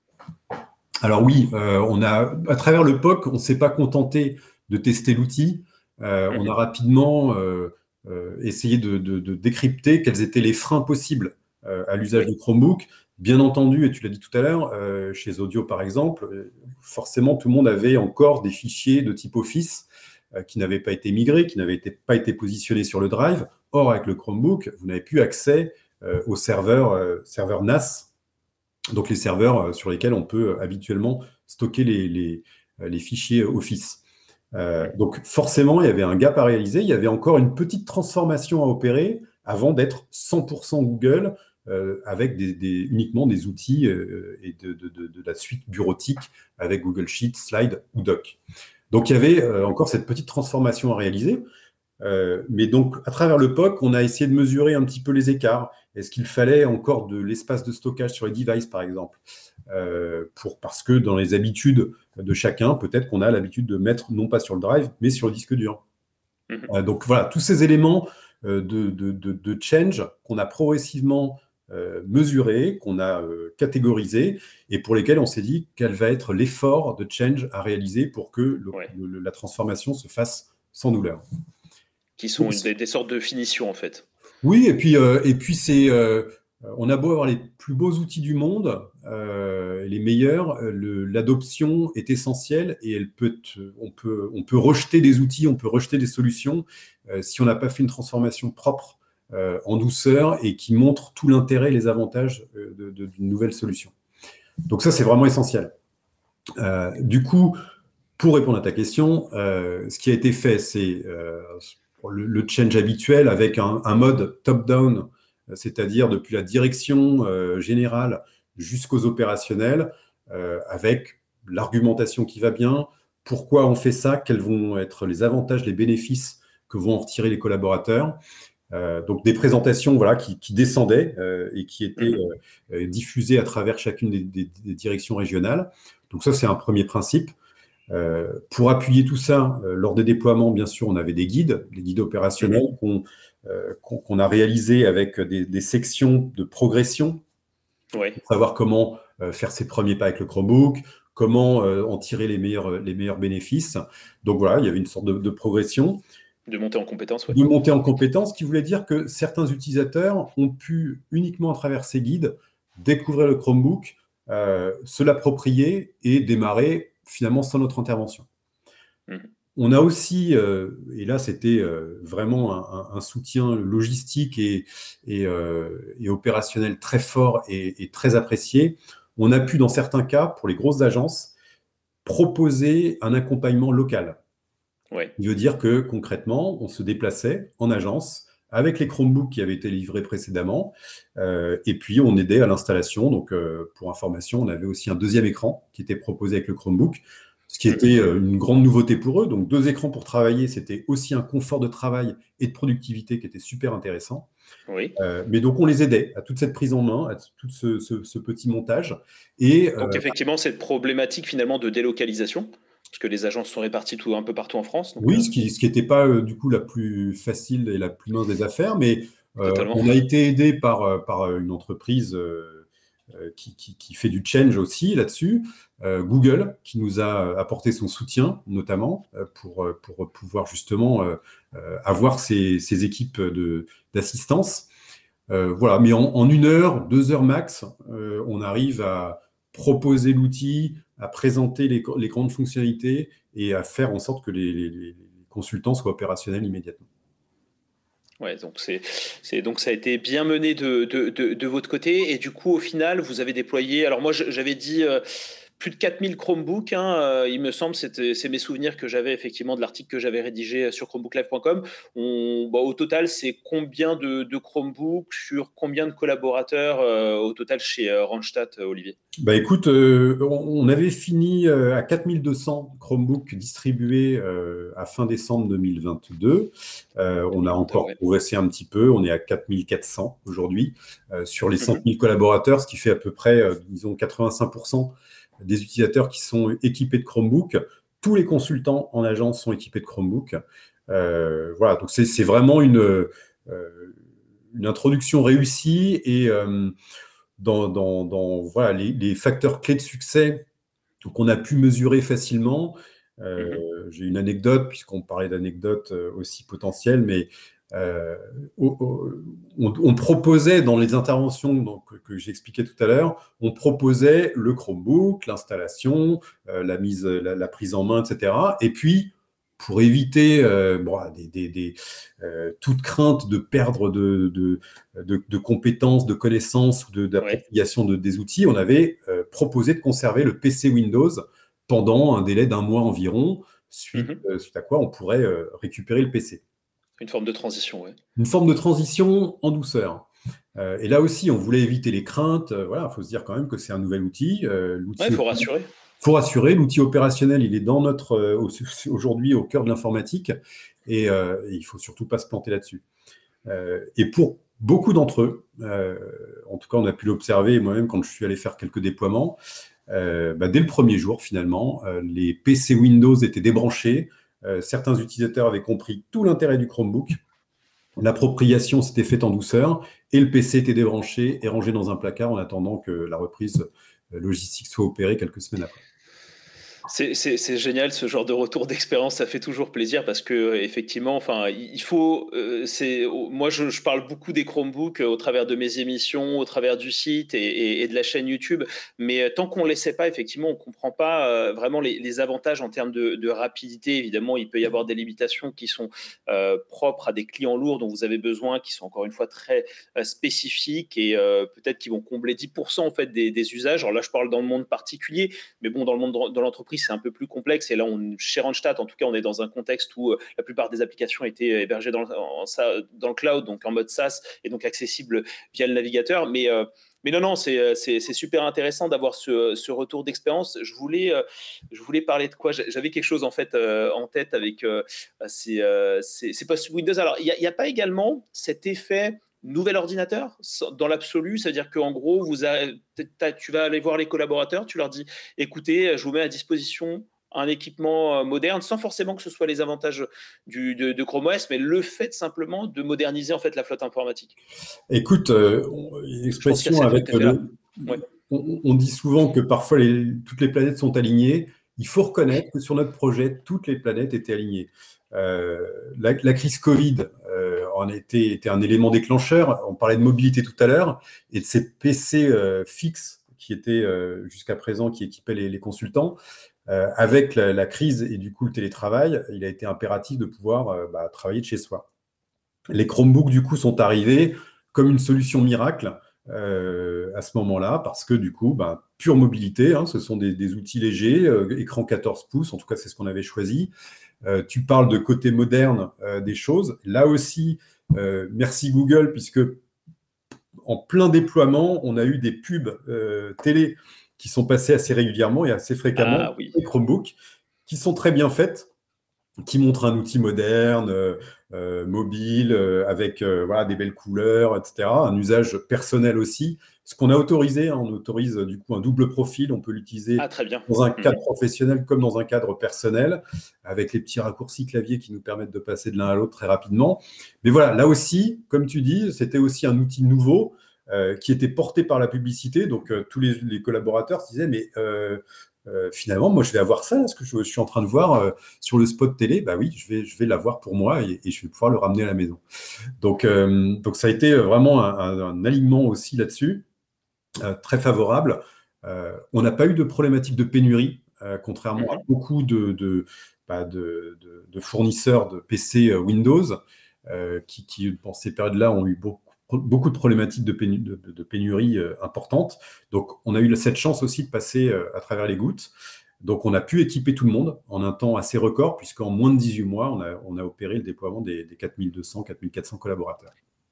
Alors oui, euh, on a, à travers le P O C, on ne s'est pas contenté de tester l'outil. Euh, on a Mhm. rapidement euh, euh, essayé de, de- de décrypter quels étaient les freins possibles euh, à l'usage Oui. du Chromebook. Bien entendu, et tu l'as dit tout à l'heure, euh, chez Audio par exemple, euh, forcément tout le monde avait encore des fichiers de type Office euh, qui n'avaient pas été migrés, qui n'avaient été- pas été positionnés sur le Drive. Or, avec le Chromebook, vous n'avez plus accès euh, aux serveurs, euh, serveurs N A S, donc les serveurs euh, sur lesquels on peut euh, habituellement stocker les, les, euh, les fichiers Office. Euh, Mhm. donc forcément, il y avait un gap à réaliser, il y avait encore une petite transformation à opérer avant d'être cent pour cent Google euh, avec des, des, uniquement des outils euh, et de, de, de, de, la suite bureautique avec Google Sheets, Slide ou Doc. Donc il y avait euh, encore cette petite transformation à réaliser. Euh, mais donc, à travers le P O C, on a essayé de mesurer un petit peu les écarts. Est-ce qu'il fallait encore de l'espace de stockage sur les devices, par exemple euh, pour, parce que dans les habitudes de chacun, peut-être qu'on a l'habitude de mettre non pas sur le drive, mais sur le disque dur. Mhm. Euh, donc voilà, tous ces éléments euh, de, de, de, de change qu'on a progressivement euh, mesurés, qu'on a euh, catégorisés, et pour lesquels on s'est dit quel va être l'effort de change à réaliser pour que le- Ouais. le- la transformation se fasse sans douleur. Qui sont une- des, des sortes de finitions, en fait. Oui, et puis, euh, et puis c'est, euh, on a beau avoir les plus beaux outils du monde, euh, les meilleurs, euh, le- l'adoption est essentielle et elle peut, te- on peut, on peut rejeter des outils, on peut rejeter des solutions euh, si on n'a pas fait une transformation propre euh, en douceur et qui montre tout l'intérêt et les avantages euh, de- de- d'une nouvelle solution. Donc ça, c'est vraiment essentiel. Euh, du coup, pour répondre à ta question, euh, ce qui a été fait, c'est euh, le, le change habituel avec un, un mode top-down, euh, c'est-à-dire depuis la direction euh, générale jusqu'aux opérationnels, euh, avec l'argumentation qui va bien, pourquoi on fait ça, quels vont être les avantages, les bénéfices que vont en retirer les collaborateurs. Euh, donc des présentations voilà, qui, qui descendaient euh, et qui étaient Mhm. euh, diffusées à travers chacune des, des- des directions régionales. Donc ça, c'est un premier principe. Euh, pour appuyer tout ça, euh, lors des déploiements, bien sûr, on avait des guides, des guides Mhm. opérationnels qu'on euh, qu'on, qu'on a réalisés avec des, des sections de progression Ouais. pour savoir comment euh, faire ses premiers pas avec le Chromebook, comment euh, en tirer les meilleurs, les meilleurs bénéfices. Donc voilà, il y avait une sorte de, de progression, De monter en compétence, ouais. de montée en compétence, qui voulait dire que certains utilisateurs ont pu, uniquement à travers ces guides, découvrir le Chromebook, euh, se l'approprier et démarrer finalement sans notre intervention. Mhm. On a aussi, euh, et là c'était euh, vraiment un, un- un soutien logistique et, et, euh, et opérationnel très fort et, et très apprécié, on a pu dans certains cas, pour les grosses agences, proposer un accompagnement local. Ouais. Il veut dire que concrètement, on se déplaçait en agence avec les Chromebooks qui avaient été livrés précédemment, euh, et puis on aidait à l'installation. Donc, euh, pour information, on avait aussi un deuxième écran qui était proposé avec le Chromebook, ce qui Mhm. était euh, une grande nouveauté pour eux. Donc, deux écrans pour travailler, c'était aussi un confort de travail et de productivité qui était super intéressant. Oui. Euh, mais donc, on les aidait à toute cette prise en main, à tout ce, ce- ce petit montage. Et Donc euh, effectivement, cette problématique finalement de délocalisation, parce que les agences sont réparties tout, un peu partout en France, donc Oui, euh, ce qui ce qui n'était pas euh, du coup la plus facile et la plus mince des affaires, mais euh, totalement. on a été aidé par, euh, par euh, une entreprise euh, euh, qui, qui- qui fait du change aussi là-dessus, euh, Google, qui nous a apporté son soutien notamment euh, pour, euh, pour pouvoir justement euh, euh, avoir ces, ces équipes de, d'assistance. Euh, voilà, mais en, en une heure, deux heures max, euh, on arrive à proposer l'outil, à présenter les, les grandes fonctionnalités et à faire en sorte que les, les- les consultants soient opérationnels immédiatement. Ouais, donc c'est, c'est donc ça a été bien mené de, de, de, de votre côté et du coup au final vous avez déployé. Alors moi je- j'avais dit euh, plus de quatre mille Chromebooks, hein, euh, il me semble, c'était- c'est mes souvenirs que j'avais effectivement de l'article que j'avais rédigé sur chromebook live point com. On, bah, au total, c'est combien de, de Chromebooks sur combien de collaborateurs euh, au total chez euh, Randstad, euh, Olivier? Bah écoute, euh, on on avait fini euh, à quatre mille deux cents Chromebooks distribués euh, à fin décembre deux mille vingt-deux. Euh, on a deux mille vingt-deux, encore ouais. progressé un petit peu, on est à quatre mille quatre cents aujourd'hui euh, sur les cinq Mhm. mille collaborateurs, ce qui fait à peu près, euh, disons, quatre-vingt-cinq pour cent des utilisateurs qui sont équipés de Chromebook. Tous les consultants en agence sont équipés de Chromebook. Euh, voilà, donc c'est c'est vraiment une, euh, une introduction réussie et euh, dans, dans, dans, voilà, les, les facteurs clés de succès qu'on a pu mesurer facilement. Euh, Mhm. J'ai une anecdote, puisqu'on parlait d'anecdotes euh, aussi potentielles, mais euh, au- au- on, on proposait dans les interventions donc, que, que j'expliquais tout à l'heure, on proposait le Chromebook, l'installation, euh, la, mise, la, la prise en main, et cetera. Et puis, pour éviter euh, bon, des, des, des, euh, toute crainte de perdre de, de, de, de compétences, de connaissances ou de- Ouais. d'appropriation de, des outils, on avait euh, proposé de conserver le P C Windows pendant un délai d'un mois environ, suite, Mhm. euh, suite à quoi on pourrait euh, récupérer le P C. Une forme de transition, ouais. Une forme de transition en douceur. Euh, et là aussi, on voulait éviter les craintes. Euh, voilà, il faut se dire quand même que c'est un nouvel outil. Euh, Ouais, l'outil il faut rassurer. faut rassurer, l'outil opérationnel, il est dans notre euh, aujourd'hui au cœur de l'informatique et, euh, et il faut surtout pas se planter là-dessus. Euh, et pour beaucoup d'entre eux, euh, en tout cas on a pu l'observer moi-même quand je suis allé faire quelques déploiements, euh, bah, dès le premier jour finalement, euh, les P C Windows étaient débranchés, euh, certains utilisateurs avaient compris tout l'intérêt du Chromebook, l'appropriation s'était faite en douceur et le P C était débranché et rangé dans un placard en attendant que la reprise euh, logistique soit opérée quelques semaines après. C'est c'est- c'est génial ce genre de retour d'expérience, ça fait toujours plaisir parce que euh, effectivement, enfin, il faut. euh, c'est, oh, moi, je, je parle beaucoup des Chromebooks euh, au travers de mes émissions, au travers du site et, et- et de la chaîne YouTube, mais euh, tant qu'on ne l'essaie pas, effectivement, on comprend pas euh, vraiment les, les avantages en termes de, de rapidité. Évidemment, il peut y avoir des limitations qui sont euh, propres à des clients lourds dont vous avez besoin, qui sont encore une fois très euh, spécifiques et euh, peut-être qui vont combler dix pour cent en fait des, des usages. Alors là, je parle dans le monde particulier, mais bon, dans le monde de l'entreprise compris, c'est un peu plus complexe. Et là, on, chez Randstad, en tout cas, on est dans un contexte où euh, la plupart des applications étaient hébergées dans le, en, dans le cloud, donc en mode SaaS, et donc accessibles via le navigateur. Mais, euh, mais non, non, c'est, c'est, c'est super intéressant d'avoir ce, ce retour d'expérience. Je voulais, euh, je voulais parler de quoi? J'avais quelque chose en fait euh, en tête avec euh, ces, euh, ces, ces postes Windows. Alors, il n'y a, a pas également cet effet nouvel ordinateur dans l'absolu, c'est-à-dire qu'en gros, vous avez, tu vas aller voir les collaborateurs, tu leur dis, écoutez, je vous mets à disposition un équipement moderne, sans forcément que ce soit les avantages du, de, de Chrome O S, mais le fait simplement de moderniser en fait la flotte informatique. Écoute, euh, une expression avec le, ouais. on, on dit souvent que parfois les, toutes les planètes sont alignées. Il faut reconnaître que sur notre projet, toutes les planètes étaient alignées. Euh, la, la crise Covid euh, en était, était un élément déclencheur. On parlait de mobilité tout à l'heure et de ces P C euh, fixes qui étaient euh, jusqu'à présent, qui équipaient les, les consultants. Euh, avec la, la crise et du coup le télétravail, il a été impératif de pouvoir euh, bah, travailler de chez soi. Les Chromebooks, du coup, sont arrivés comme une solution miracle euh, à ce moment-là, parce que, du coup, bah, pure mobilité, hein, ce sont des, des outils légers, euh, écran quatorze pouces, en tout cas, c'est ce qu'on avait choisi. Euh, tu parles de côté moderne euh, des choses. Là aussi, euh, merci Google, puisque en plein déploiement, on a eu des pubs euh, télé qui sont passées assez régulièrement et assez fréquemment, ah, oui. les Chromebooks, qui sont très bien faites, qui montrent un outil moderne, euh, euh, mobile, euh, avec euh, voilà, des belles couleurs, et cetera. Un usage personnel aussi. Ce qu'on a autorisé, hein, on autorise du coup un double profil, on peut l'utiliser ah, très bien. dans un cadre mmh. professionnel comme dans un cadre personnel, avec les petits raccourcis clavier qui nous permettent de passer de l'un à l'autre très rapidement. Mais voilà, là aussi, comme tu dis, c'était aussi un outil nouveau, euh, qui était porté par la publicité. Donc euh, tous les, les collaborateurs se disaient, mais euh, Euh, finalement, moi, je vais avoir ça, ce que je, je suis en train de voir euh, sur le spot télé. Bah oui, je vais, je vais l'avoir pour moi et, et je vais pouvoir le ramener à la maison. Donc, euh, donc ça a été vraiment un, un, un alignement aussi là-dessus, euh, très favorable. Euh, on n'a pas eu de problématique de pénurie, euh, contrairement mmh. à beaucoup de, de, bah, de, de, de fournisseurs de P C Windows euh, qui, qui, dans ces périodes-là, ont eu beaucoup beaucoup de problématiques de, pénu de, de pénurie euh, importantes. Donc, on a eu cette chance aussi de passer euh, à travers les gouttes. Donc, on a pu équiper tout le monde en un temps assez record, puisqu'en moins de dix-huit mois, on a, on a opéré le déploiement des, des quatre mille deux cents, quatre mille quatre cents collaborateurs.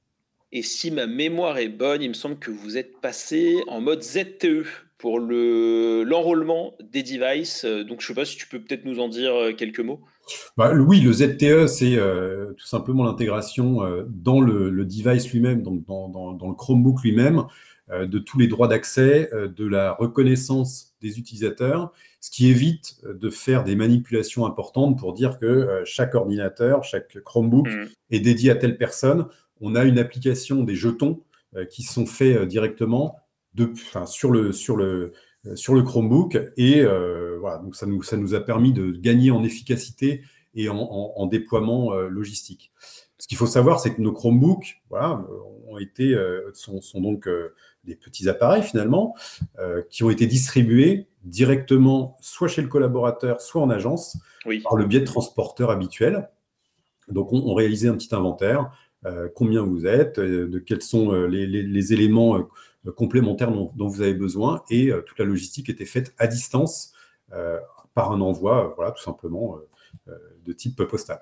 Et si ma mémoire est bonne, il me semble que vous êtes passé en mode Z T E pour le, l'enrôlement des devices. Donc, je ne sais pas si tu peux peut-être nous en dire quelques mots. Bah, oui, le Z T E, c'est euh, tout simplement l'intégration euh, dans le, le device lui-même, donc dans, dans, dans le Chromebook lui-même, euh, de tous les droits d'accès, euh, de la reconnaissance des utilisateurs, ce qui évite de faire des manipulations importantes pour dire que euh, chaque ordinateur, chaque Chromebook mmh. est dédié à telle personne. On a une application, des jetons euh, qui sont faits euh, directement de, enfin, sur le, sur le, sur le Chromebook et euh, voilà, donc ça nous, ça nous a permis de gagner en efficacité et en, en, en déploiement euh, logistique. Ce qu'il faut savoir, c'est que nos Chromebooks voilà, ont été, euh, sont, sont donc euh, des petits appareils finalement euh, qui ont été distribués directement soit chez le collaborateur, soit en agence, oui. par le biais de transporteurs habituels. Donc on, on réalisait un petit inventaire, euh, combien vous êtes, euh, de quels sont euh, les, les, les éléments euh, complémentaires dont, dont vous avez besoin, et euh, toute la logistique était faite à distance euh, par un envoi, euh, voilà, tout simplement euh, de type postal.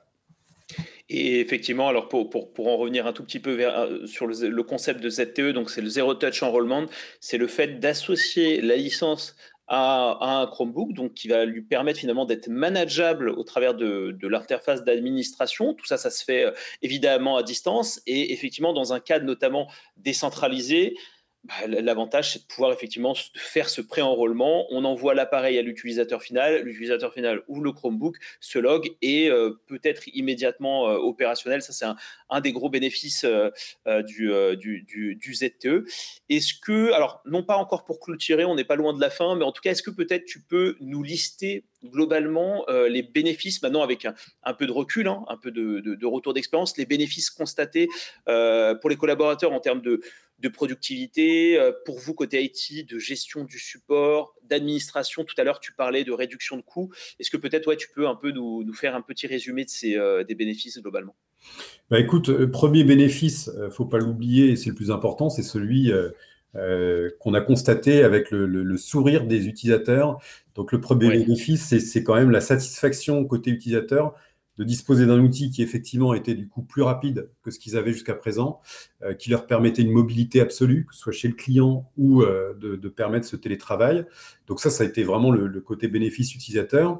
Et effectivement, alors pour, pour, pour en revenir un tout petit peu vers, sur le, le concept de Z T E, donc c'est le Zero Touch Enrollment, c'est le fait d'associer la licence à, à un Chromebook, donc qui va lui permettre finalement d'être manageable au travers de, de l'interface d'administration. Tout ça, ça se fait euh, évidemment à distance et effectivement dans un cadre notamment décentralisé. Bah, l'avantage, c'est de pouvoir effectivement faire ce pré-enrôlement. On envoie l'appareil à l'utilisateur final. L'utilisateur final ouvre le Chromebook, se log et euh, peut être immédiatement euh, opérationnel. Ça, c'est un, un des gros bénéfices euh, euh, du, euh, du, du, du Z T E. Est-ce que, alors, non pas encore pour clôturer, on n'est pas loin de la fin, mais en tout cas, est-ce que peut-être tu peux nous lister globalement euh, les bénéfices, maintenant avec un, un peu de recul, hein, un peu de, de, de retour d'expérience, les bénéfices constatés euh, pour les collaborateurs en termes de de productivité, pour vous côté I T, de gestion du support, d'administration. Tout à l'heure, tu parlais de réduction de coûts. Est-ce que peut-être ouais, tu peux un peu nous, nous faire un petit résumé de ces, euh, des bénéfices globalement? Bah écoute, le premier bénéfice, il ne faut pas l'oublier, et c'est le plus important, c'est celui euh, euh, qu'on a constaté avec le, le- le sourire des utilisateurs. Donc, le premier Ouais, bénéfice, c'est c'est quand même la satisfaction côté utilisateur de disposer d'un outil qui effectivement était du coup plus rapide que ce qu'ils avaient jusqu'à présent, euh, qui leur permettait une mobilité absolue, que ce soit chez le client ou euh, de, de permettre ce télétravail. Donc ça, ça a été vraiment le, le côté bénéfice utilisateur.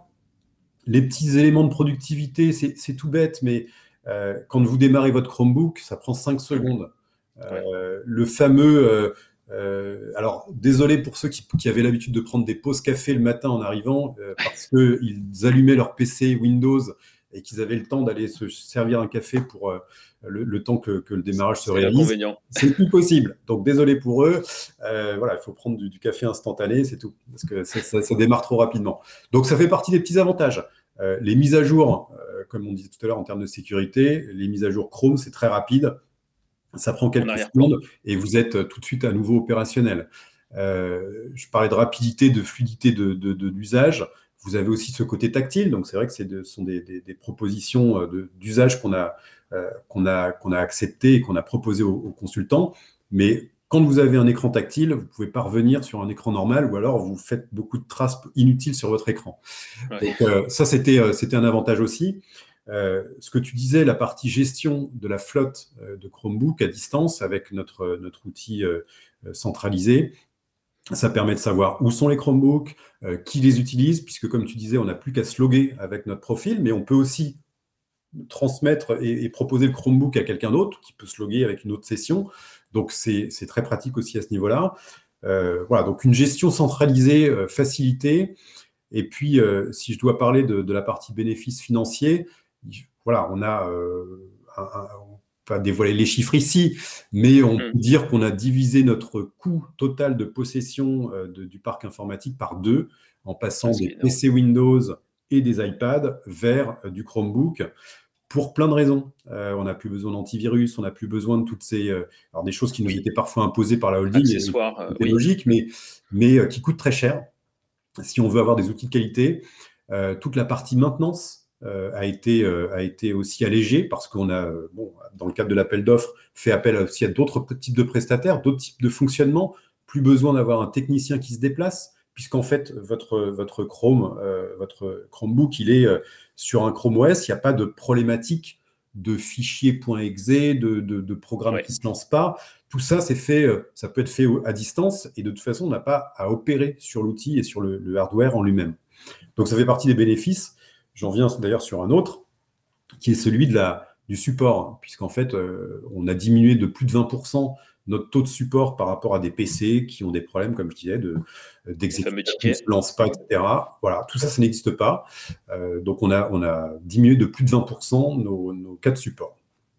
Les petits éléments de productivité, c'est c'est tout bête, mais euh, quand vous démarrez votre Chromebook, ça prend cinq mhm, secondes. ouais, Euh, le fameux... euh, euh, alors, désolé pour ceux qui, qui avaient l'habitude de prendre des pauses café le matin en arrivant, euh, parce qu'ils allumaient leur P C Windows et qu'ils avaient le temps d'aller se servir un café pour euh, le, le temps que, que le démarrage se c'est réalise. l'inconvénient. C'est plus possible. Donc, désolé pour eux. Euh, voilà, il faut prendre du, du café instantané, c'est tout, parce que ça, ça- ça démarre trop rapidement. Donc, ça fait partie des petits avantages. Euh, les mises à jour, euh, comme on disait tout à l'heure en termes de sécurité, les mises à jour Chrome, c'est très rapide. Ça prend En quelques arrière-plan. secondes et vous êtes euh, tout de suite à nouveau opérationnel. Euh, je parlais de rapidité, de fluidité de, de, de l'usage. Vous avez aussi ce côté tactile. Donc, c'est vrai que ce de, sont des, des, des propositions euh, de- d'usage qu'on a, euh, qu'on a, qu'on a acceptées et qu'on a proposées aux, aux consultants. Mais quand vous avez un écran tactile, vous pouvez pas revenir sur un écran normal ou alors vous faites beaucoup de traces inutiles sur votre écran. Ouais. Donc, euh, ça, c'était euh, c'était un avantage aussi. Euh, ce que tu disais, la partie gestion de la flotte euh, de Chromebook à distance avec notre, notre outil euh, euh, centralisé, ça permet de savoir où sont les Chromebooks, euh, qui les utilise, puisque comme tu disais, on n'a plus qu'à se loguer avec notre profil, mais on peut aussi transmettre et, et proposer le Chromebook à quelqu'un d'autre qui peut se loguer avec une autre session. Donc, c'est c'est très pratique aussi à ce niveau-là. Euh, voilà, donc une gestion centralisée, euh, facilitée. Et puis, euh, si je dois parler de, de la partie bénéfices financiers, voilà, on a, euh, un, un, on peut pas dévoiler les chiffres ici, mais on Hmm. peut dire qu'on a divisé notre coût total de possession euh, de- du parc informatique par deux, en Ah, passant c'est des énorme. P C Windows et des iPads vers euh, du Chromebook pour plein de raisons. Euh, on n'a plus besoin d'antivirus, on n'a plus besoin de toutes ces... euh, alors des choses qui nous Oui, étaient parfois imposées par la holding, et accessoires, euh, c'était oui. logique, mais, mais euh, qui coûtent très cher si on veut avoir des outils de qualité. Euh, toute la partie maintenance euh, a, été, euh, a été aussi allégée parce qu'on a, euh, bon, dans le cadre de l'appel d'offres, fait appel aussi à d'autres types de prestataires, d'autres types de fonctionnement. Plus besoin d'avoir un technicien qui se déplace, puisqu'en fait, votre, votre Chrome, euh, votre Chromebook, il est euh, sur un Chrome O S, il n'y a pas de problématique de fichiers .exe, de, de, de programmes Ouais. qui ne se lancent pas. Tout ça, c'est fait, euh, ça peut être fait à distance et de toute façon, on n'a pas à opérer sur l'outil et sur le, le hardware en lui-même. Donc, ça fait partie des bénéfices. J'en viens d'ailleurs sur un autre, qui est celui de la, du support, puisqu'en fait, euh, on a diminué de plus de vingt pour cent notre taux de support par rapport à des P C qui ont des problèmes, comme je disais, de, Les fameux d'exécution qui ne se tickets. lancent pas, et cetera. Voilà, tout ça, ça n'existe pas. Euh, donc, on a, on a diminué de plus de vingt pour cent nos, nos cas de support.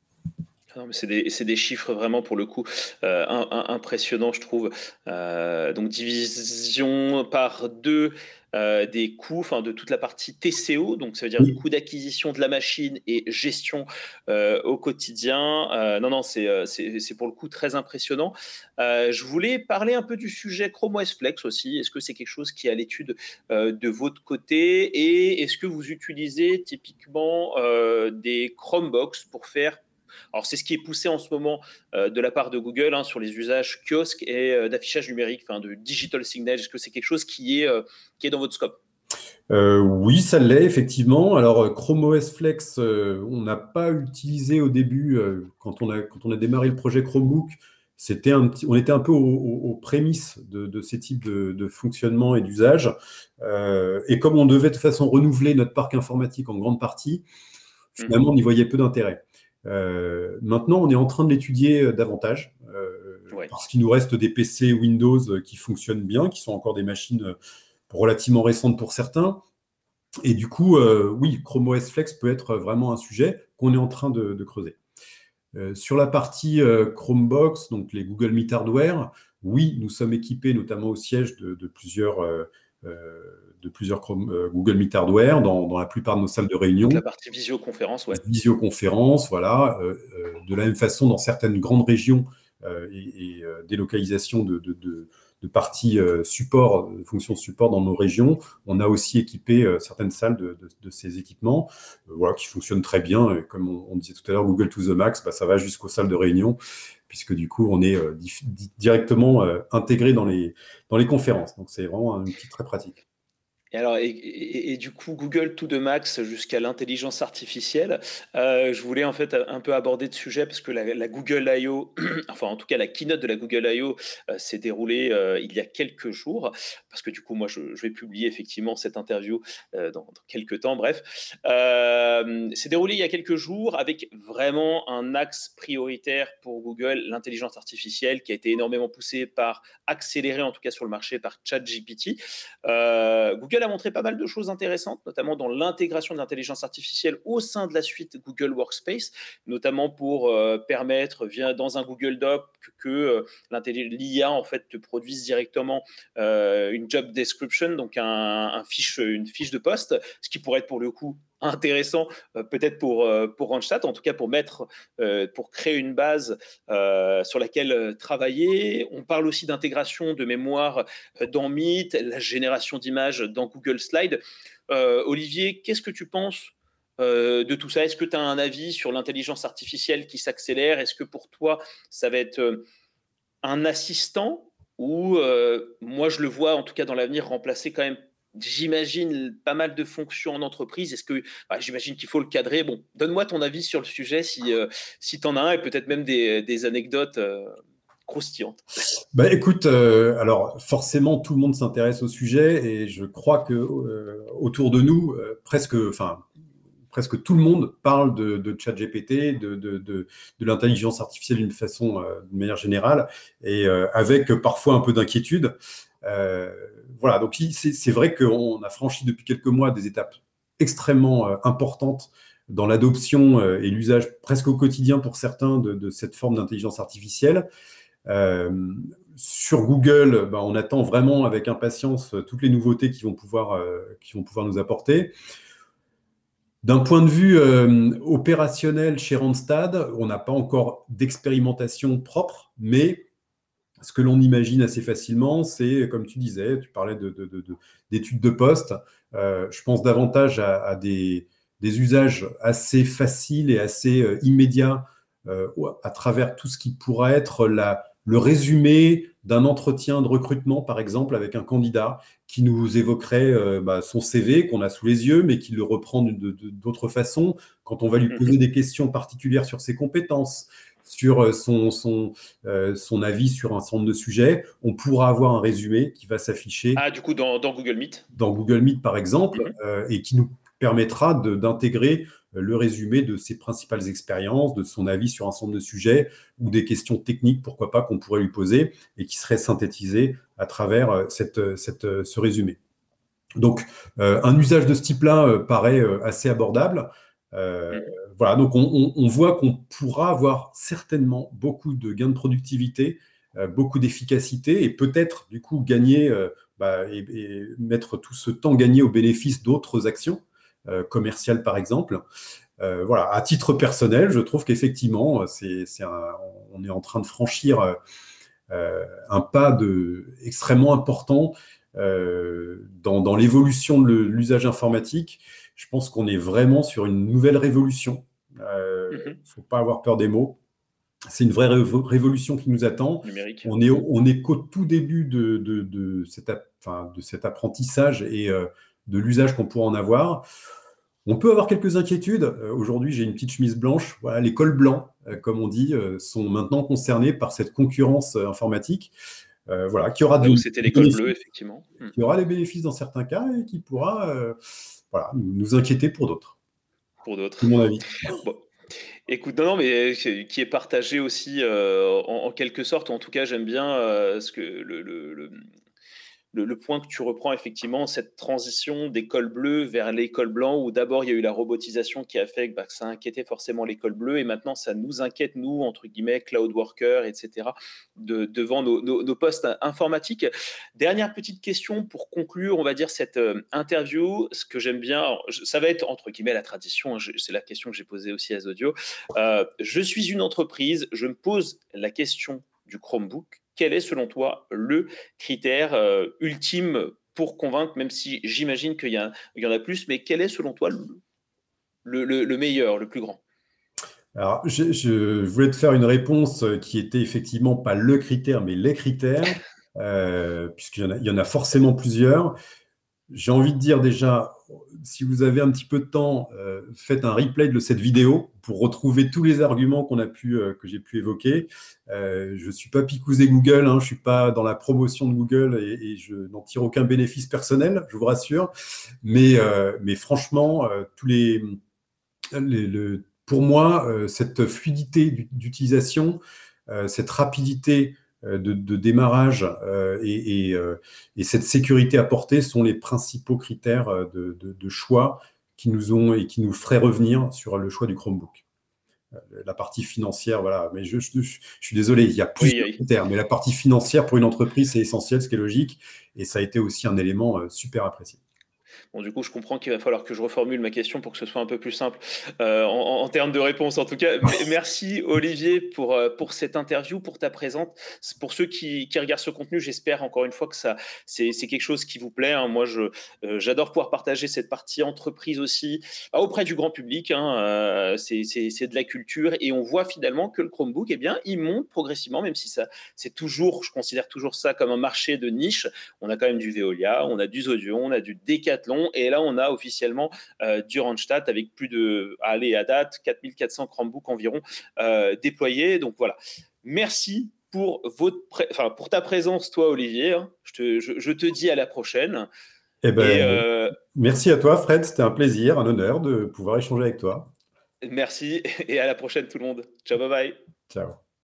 Non, mais c'est des, c'est des chiffres vraiment pour le coup euh, un- un- impressionnants, je trouve. Euh, donc division par deux euh, des coûts, enfin de toute la partie T C O, donc ça veut dire Oui, coût d'acquisition de la machine et gestion euh, au quotidien. Euh, non, non, c'est, euh, c'est, c'est pour le coup très impressionnant. Euh, je voulais parler un peu du sujet Chrome O S Flex aussi. Est-ce que c'est quelque chose qui est à l'étude euh, de votre côté et est-ce que vous utilisez typiquement euh, des Chromebox pour faire alors, c'est ce qui est poussé en ce moment euh, de la part de Google hein, sur les usages kiosques et euh, d'affichage numérique, enfin de digital signage. Est-ce que c'est quelque chose qui est, euh, qui est dans votre scope? Euh, oui, ça l'est, effectivement. Alors, euh, Chrome O S Flex, euh, on n'a pas utilisé au début, euh, quand on a, quand on a démarré le projet Chromebook, c'était un petit, on était un peu aux, aux- aux prémices de, de ces types de, de fonctionnement et d'usage. Euh, et comme on devait de toute façon renouveler notre parc informatique en grande partie, Mhm. finalement, on y voyait peu d'intérêt. Euh, maintenant, on est en train de l'étudier euh, davantage, euh, Ouais. parce qu'il nous reste des P C Windows euh, qui fonctionnent bien, qui sont encore des machines euh, relativement récentes pour certains. Et du coup, euh, oui, Chrome O S Flex peut être vraiment un sujet qu'on est en train de, de creuser. Euh, sur la partie euh, Chromebox, donc les Google Meet Hardware, oui, nous sommes équipés notamment au siège de, de plusieurs, euh, euh, de plusieurs Chrome, euh, Google Meet Hardware dans, dans la plupart de nos salles de Toute la réunion, partie visioconférence, ouais. visioconférence, voilà. Euh, euh, de la même façon, dans certaines grandes régions euh, et, et euh, délocalisation de, de, de, de parties euh, support, de fonctions support dans nos régions, on a aussi équipé euh, certaines salles de, de, de ces équipements, euh, voilà, qui fonctionnent très bien. Et comme on, on disait tout à l'heure, Google to the Max, bah, ça va jusqu'aux salles de réunion. puisque du coup, on est euh, di- di- directement euh, intégré dans les, dans les conférences. Donc, c'est vraiment un outil très pratique. Et alors, et, et- et du coup, Google tout de max jusqu'à l'intelligence artificielle. Euh, je voulais en fait un peu aborder de sujet parce que la, la Google I O, enfin en tout cas la keynote de la Google I O euh, s'est déroulée euh, il y a quelques jours. Parce que du coup, moi, je, je vais publier effectivement cette interview euh, dans, dans quelques temps. Bref, euh, c'est déroulé il y a quelques jours avec vraiment un axe prioritaire pour Google, l'intelligence artificielle, qui a été énormément poussée par, accélérée en tout cas sur le marché par ChatGPT. Euh, Google a montré pas mal de choses intéressantes, notamment dans l'intégration de l'intelligence artificielle au sein de la suite Google Workspace, notamment pour euh, permettre, via, dans un Google Doc, que euh, l'I A en fait te produise directement euh, une job description, donc un, un fiche, une fiche de poste, ce qui pourrait être pour le coup intéressant euh, peut-être pour, euh, pour Randstad, en tout cas pour mettre, euh, pour créer une base euh, sur laquelle euh, travailler. On parle aussi d'intégration de mémoire euh, dans Meet, la génération d'images dans Google Slide. Euh, Olivier, qu'est-ce que tu penses euh, de tout ça? Est-ce que tu as un avis sur l'intelligence artificielle qui s'accélère? Est-ce que pour toi, ça va être euh, un assistant ou euh, moi, je le vois en tout cas dans l'avenir remplacer quand même, j'imagine, pas mal de fonctions en entreprise. Est-ce que, bah, j'imagine qu'il faut le cadrer. Bon, donne-moi ton avis sur le sujet si, euh, si tu en as un et peut-être même des, des anecdotes euh, croustillantes. Bah, écoute, euh, alors forcément, tout le monde s'intéresse au sujet et je crois que euh, autour de nous, euh, presque, enfin, presque tout le monde parle de, de ChatGPT, de, de, de, de l'intelligence artificielle d'une façon, euh, de manière générale, et euh, avec parfois un peu d'inquiétude. Euh, voilà, donc c'est c'est vrai qu'on a franchi depuis quelques mois des étapes extrêmement euh, importantes dans l'adoption euh, et l'usage presque au quotidien pour certains de, de cette forme d'intelligence artificielle. Euh, sur Google, ben, on attend vraiment avec impatience toutes les nouveautés qui vont pouvoir, euh, qui vont pouvoir nous apporter. D'un point de vue euh, opérationnel chez Randstad, on n'a pas encore d'expérimentation propre, mais ce que l'on imagine assez facilement, c'est, comme tu disais, tu parlais de, de, de, de, d'études de poste, euh, je pense davantage à, à des, des, usages assez faciles et assez euh, immédiats euh, à travers tout ce qui pourrait être la, le résumé d'un entretien de recrutement, par exemple, avec un candidat qui nous évoquerait euh, bah, son C V qu'on a sous les yeux, mais qui le reprend de, de, d'autres façons, quand on va lui poser des questions particulières sur ses compétences, sur son, son, euh, son avis sur un certain nombre de sujets, on pourra avoir un résumé qui va s'afficher Ah, du coup, dans, dans Google Meet. dans Google Meet, par exemple, Mm-hmm. euh, et qui nous permettra de, d'intégrer le résumé de ses principales expériences, de son avis sur un certain nombre de sujets ou des questions techniques, pourquoi pas, qu'on pourrait lui poser et qui seraient synthétisées à travers cette, cette, ce résumé. Donc, euh, un usage de ce type-là euh, paraît euh, assez abordable. Euh, mmh. Voilà, donc on, on, on voit qu'on pourra avoir certainement beaucoup de gains de productivité, euh, beaucoup d'efficacité et peut-être du coup gagner euh, bah, et, et mettre tout ce temps gagné au bénéfice d'autres actions euh, commerciales par exemple. Euh, voilà, à titre personnel, je trouve qu'effectivement, c'est, c'est un, on est en train de franchir euh, un pas de, extrêmement important euh, dans, dans l'évolution de l'usage informatique. Je pense qu'on est vraiment sur une nouvelle révolution. Il euh, ne mm-hmm. faut pas avoir peur des mots. C'est une vraie révo- révolution qui nous attend. Numérique. On est, on est qu'au tout début de, de, de, cet, enfin, de cet apprentissage et euh, de l'usage qu'on pourra en avoir. On peut avoir quelques inquiétudes. Euh, aujourd'hui, j'ai une petite chemise blanche. Voilà, les cols blancs, euh, comme on dit, euh, sont maintenant concernés par cette concurrence euh, informatique. Euh, voilà, qui aura Là où c'était l'école bleue, effectivement. Qui aura les bénéfices dans certains cas et qui pourra euh, voilà, nous inquiéter pour d'autres. Pour d'autres. C'est mon avis. Bon. Écoute, non, non, mais qui est partagé aussi euh, en, en quelque sorte. En tout cas, j'aime bien euh, ce que le, le, le Le, le point que tu reprends, effectivement, cette transition des cols bleus vers les cols blancs, où d'abord il y a eu la robotisation qui a fait que, bah, que ça inquiétait forcément les cols bleus, et maintenant ça nous inquiète, nous, entre guillemets, cloud workers, et cetera, de, devant nos, nos, nos postes informatiques. Dernière petite question pour conclure, on va dire, cette euh, interview. Ce que j'aime bien, alors, ça va être, entre guillemets, la tradition, hein, je, c'est la question que j'ai posée aussi à Zodio. Euh, je suis une entreprise, je me pose la question du Chromebook. Quel est, selon toi, le critère euh, ultime pour convaincre, même si j'imagine qu'il y, a, il y en a plus, mais quel est, selon toi, le, le, le meilleur, le plus grand? Alors, je, je voulais te faire une réponse qui était effectivement pas le critère, mais les critères, euh, puisqu'il y en a, il y en a forcément plusieurs. J'ai envie de dire déjà, si vous avez un petit peu de temps, euh, faites un replay de cette vidéo pour retrouver tous les arguments qu'on a pu, euh, que j'ai pu évoquer. Euh, je ne suis pas picousé Google, hein, je ne suis pas dans la promotion de Google et, et je n'en tire aucun bénéfice personnel, je vous rassure. Mais, euh, mais franchement, euh, tous les, les, le, pour moi, euh, cette fluidité d'utilisation, euh, cette rapidité euh, de, de, démarrage euh, et, et, euh, et, cette sécurité apportée sont les principaux critères de, de, de choix qui nous ont et qui nous feraient revenir sur le choix du Chromebook. La partie financière, voilà, mais je, je, je suis désolé, il y a Oui, plusieurs oui. critères, mais la partie financière pour une entreprise, c'est essentiel, ce qui est logique, et ça a été aussi un élément euh, super apprécié. Bon, du coup, je comprends qu'il va falloir que je reformule ma question pour que ce soit un peu plus simple euh, en, en, termes de réponse. En tout cas, merci Olivier pour, euh, pour cette interview, pour ta présence. Pour ceux qui, qui regardent ce contenu, j'espère encore une fois que ça, c'est, c'est quelque chose qui vous plaît. Hein. Moi, je, euh, j'adore pouvoir partager cette partie entreprise aussi bah, auprès du grand public. Hein. Euh, c'est, c'est, c'est de la culture et on voit finalement que le Chromebook, eh bien, il monte progressivement, même si ça, c'est toujours, je considère toujours ça comme un marché de niche. On a quand même du Veolia, on a du Zodion, on a du Decathlon. Et là, on a officiellement euh, du Randstad avec plus de, allez, à date, quatre mille quatre cents Chromebooks environ euh, déployés. Donc voilà. Merci pour, votre pré- enfin, pour ta présence, toi, Olivier. Je te, je, je te dis à la prochaine. Eh ben, Et euh, merci à toi, Fred. C'était un plaisir, un honneur de pouvoir échanger avec toi. merci. Et à la prochaine, tout le monde. Ciao, bye bye. Ciao.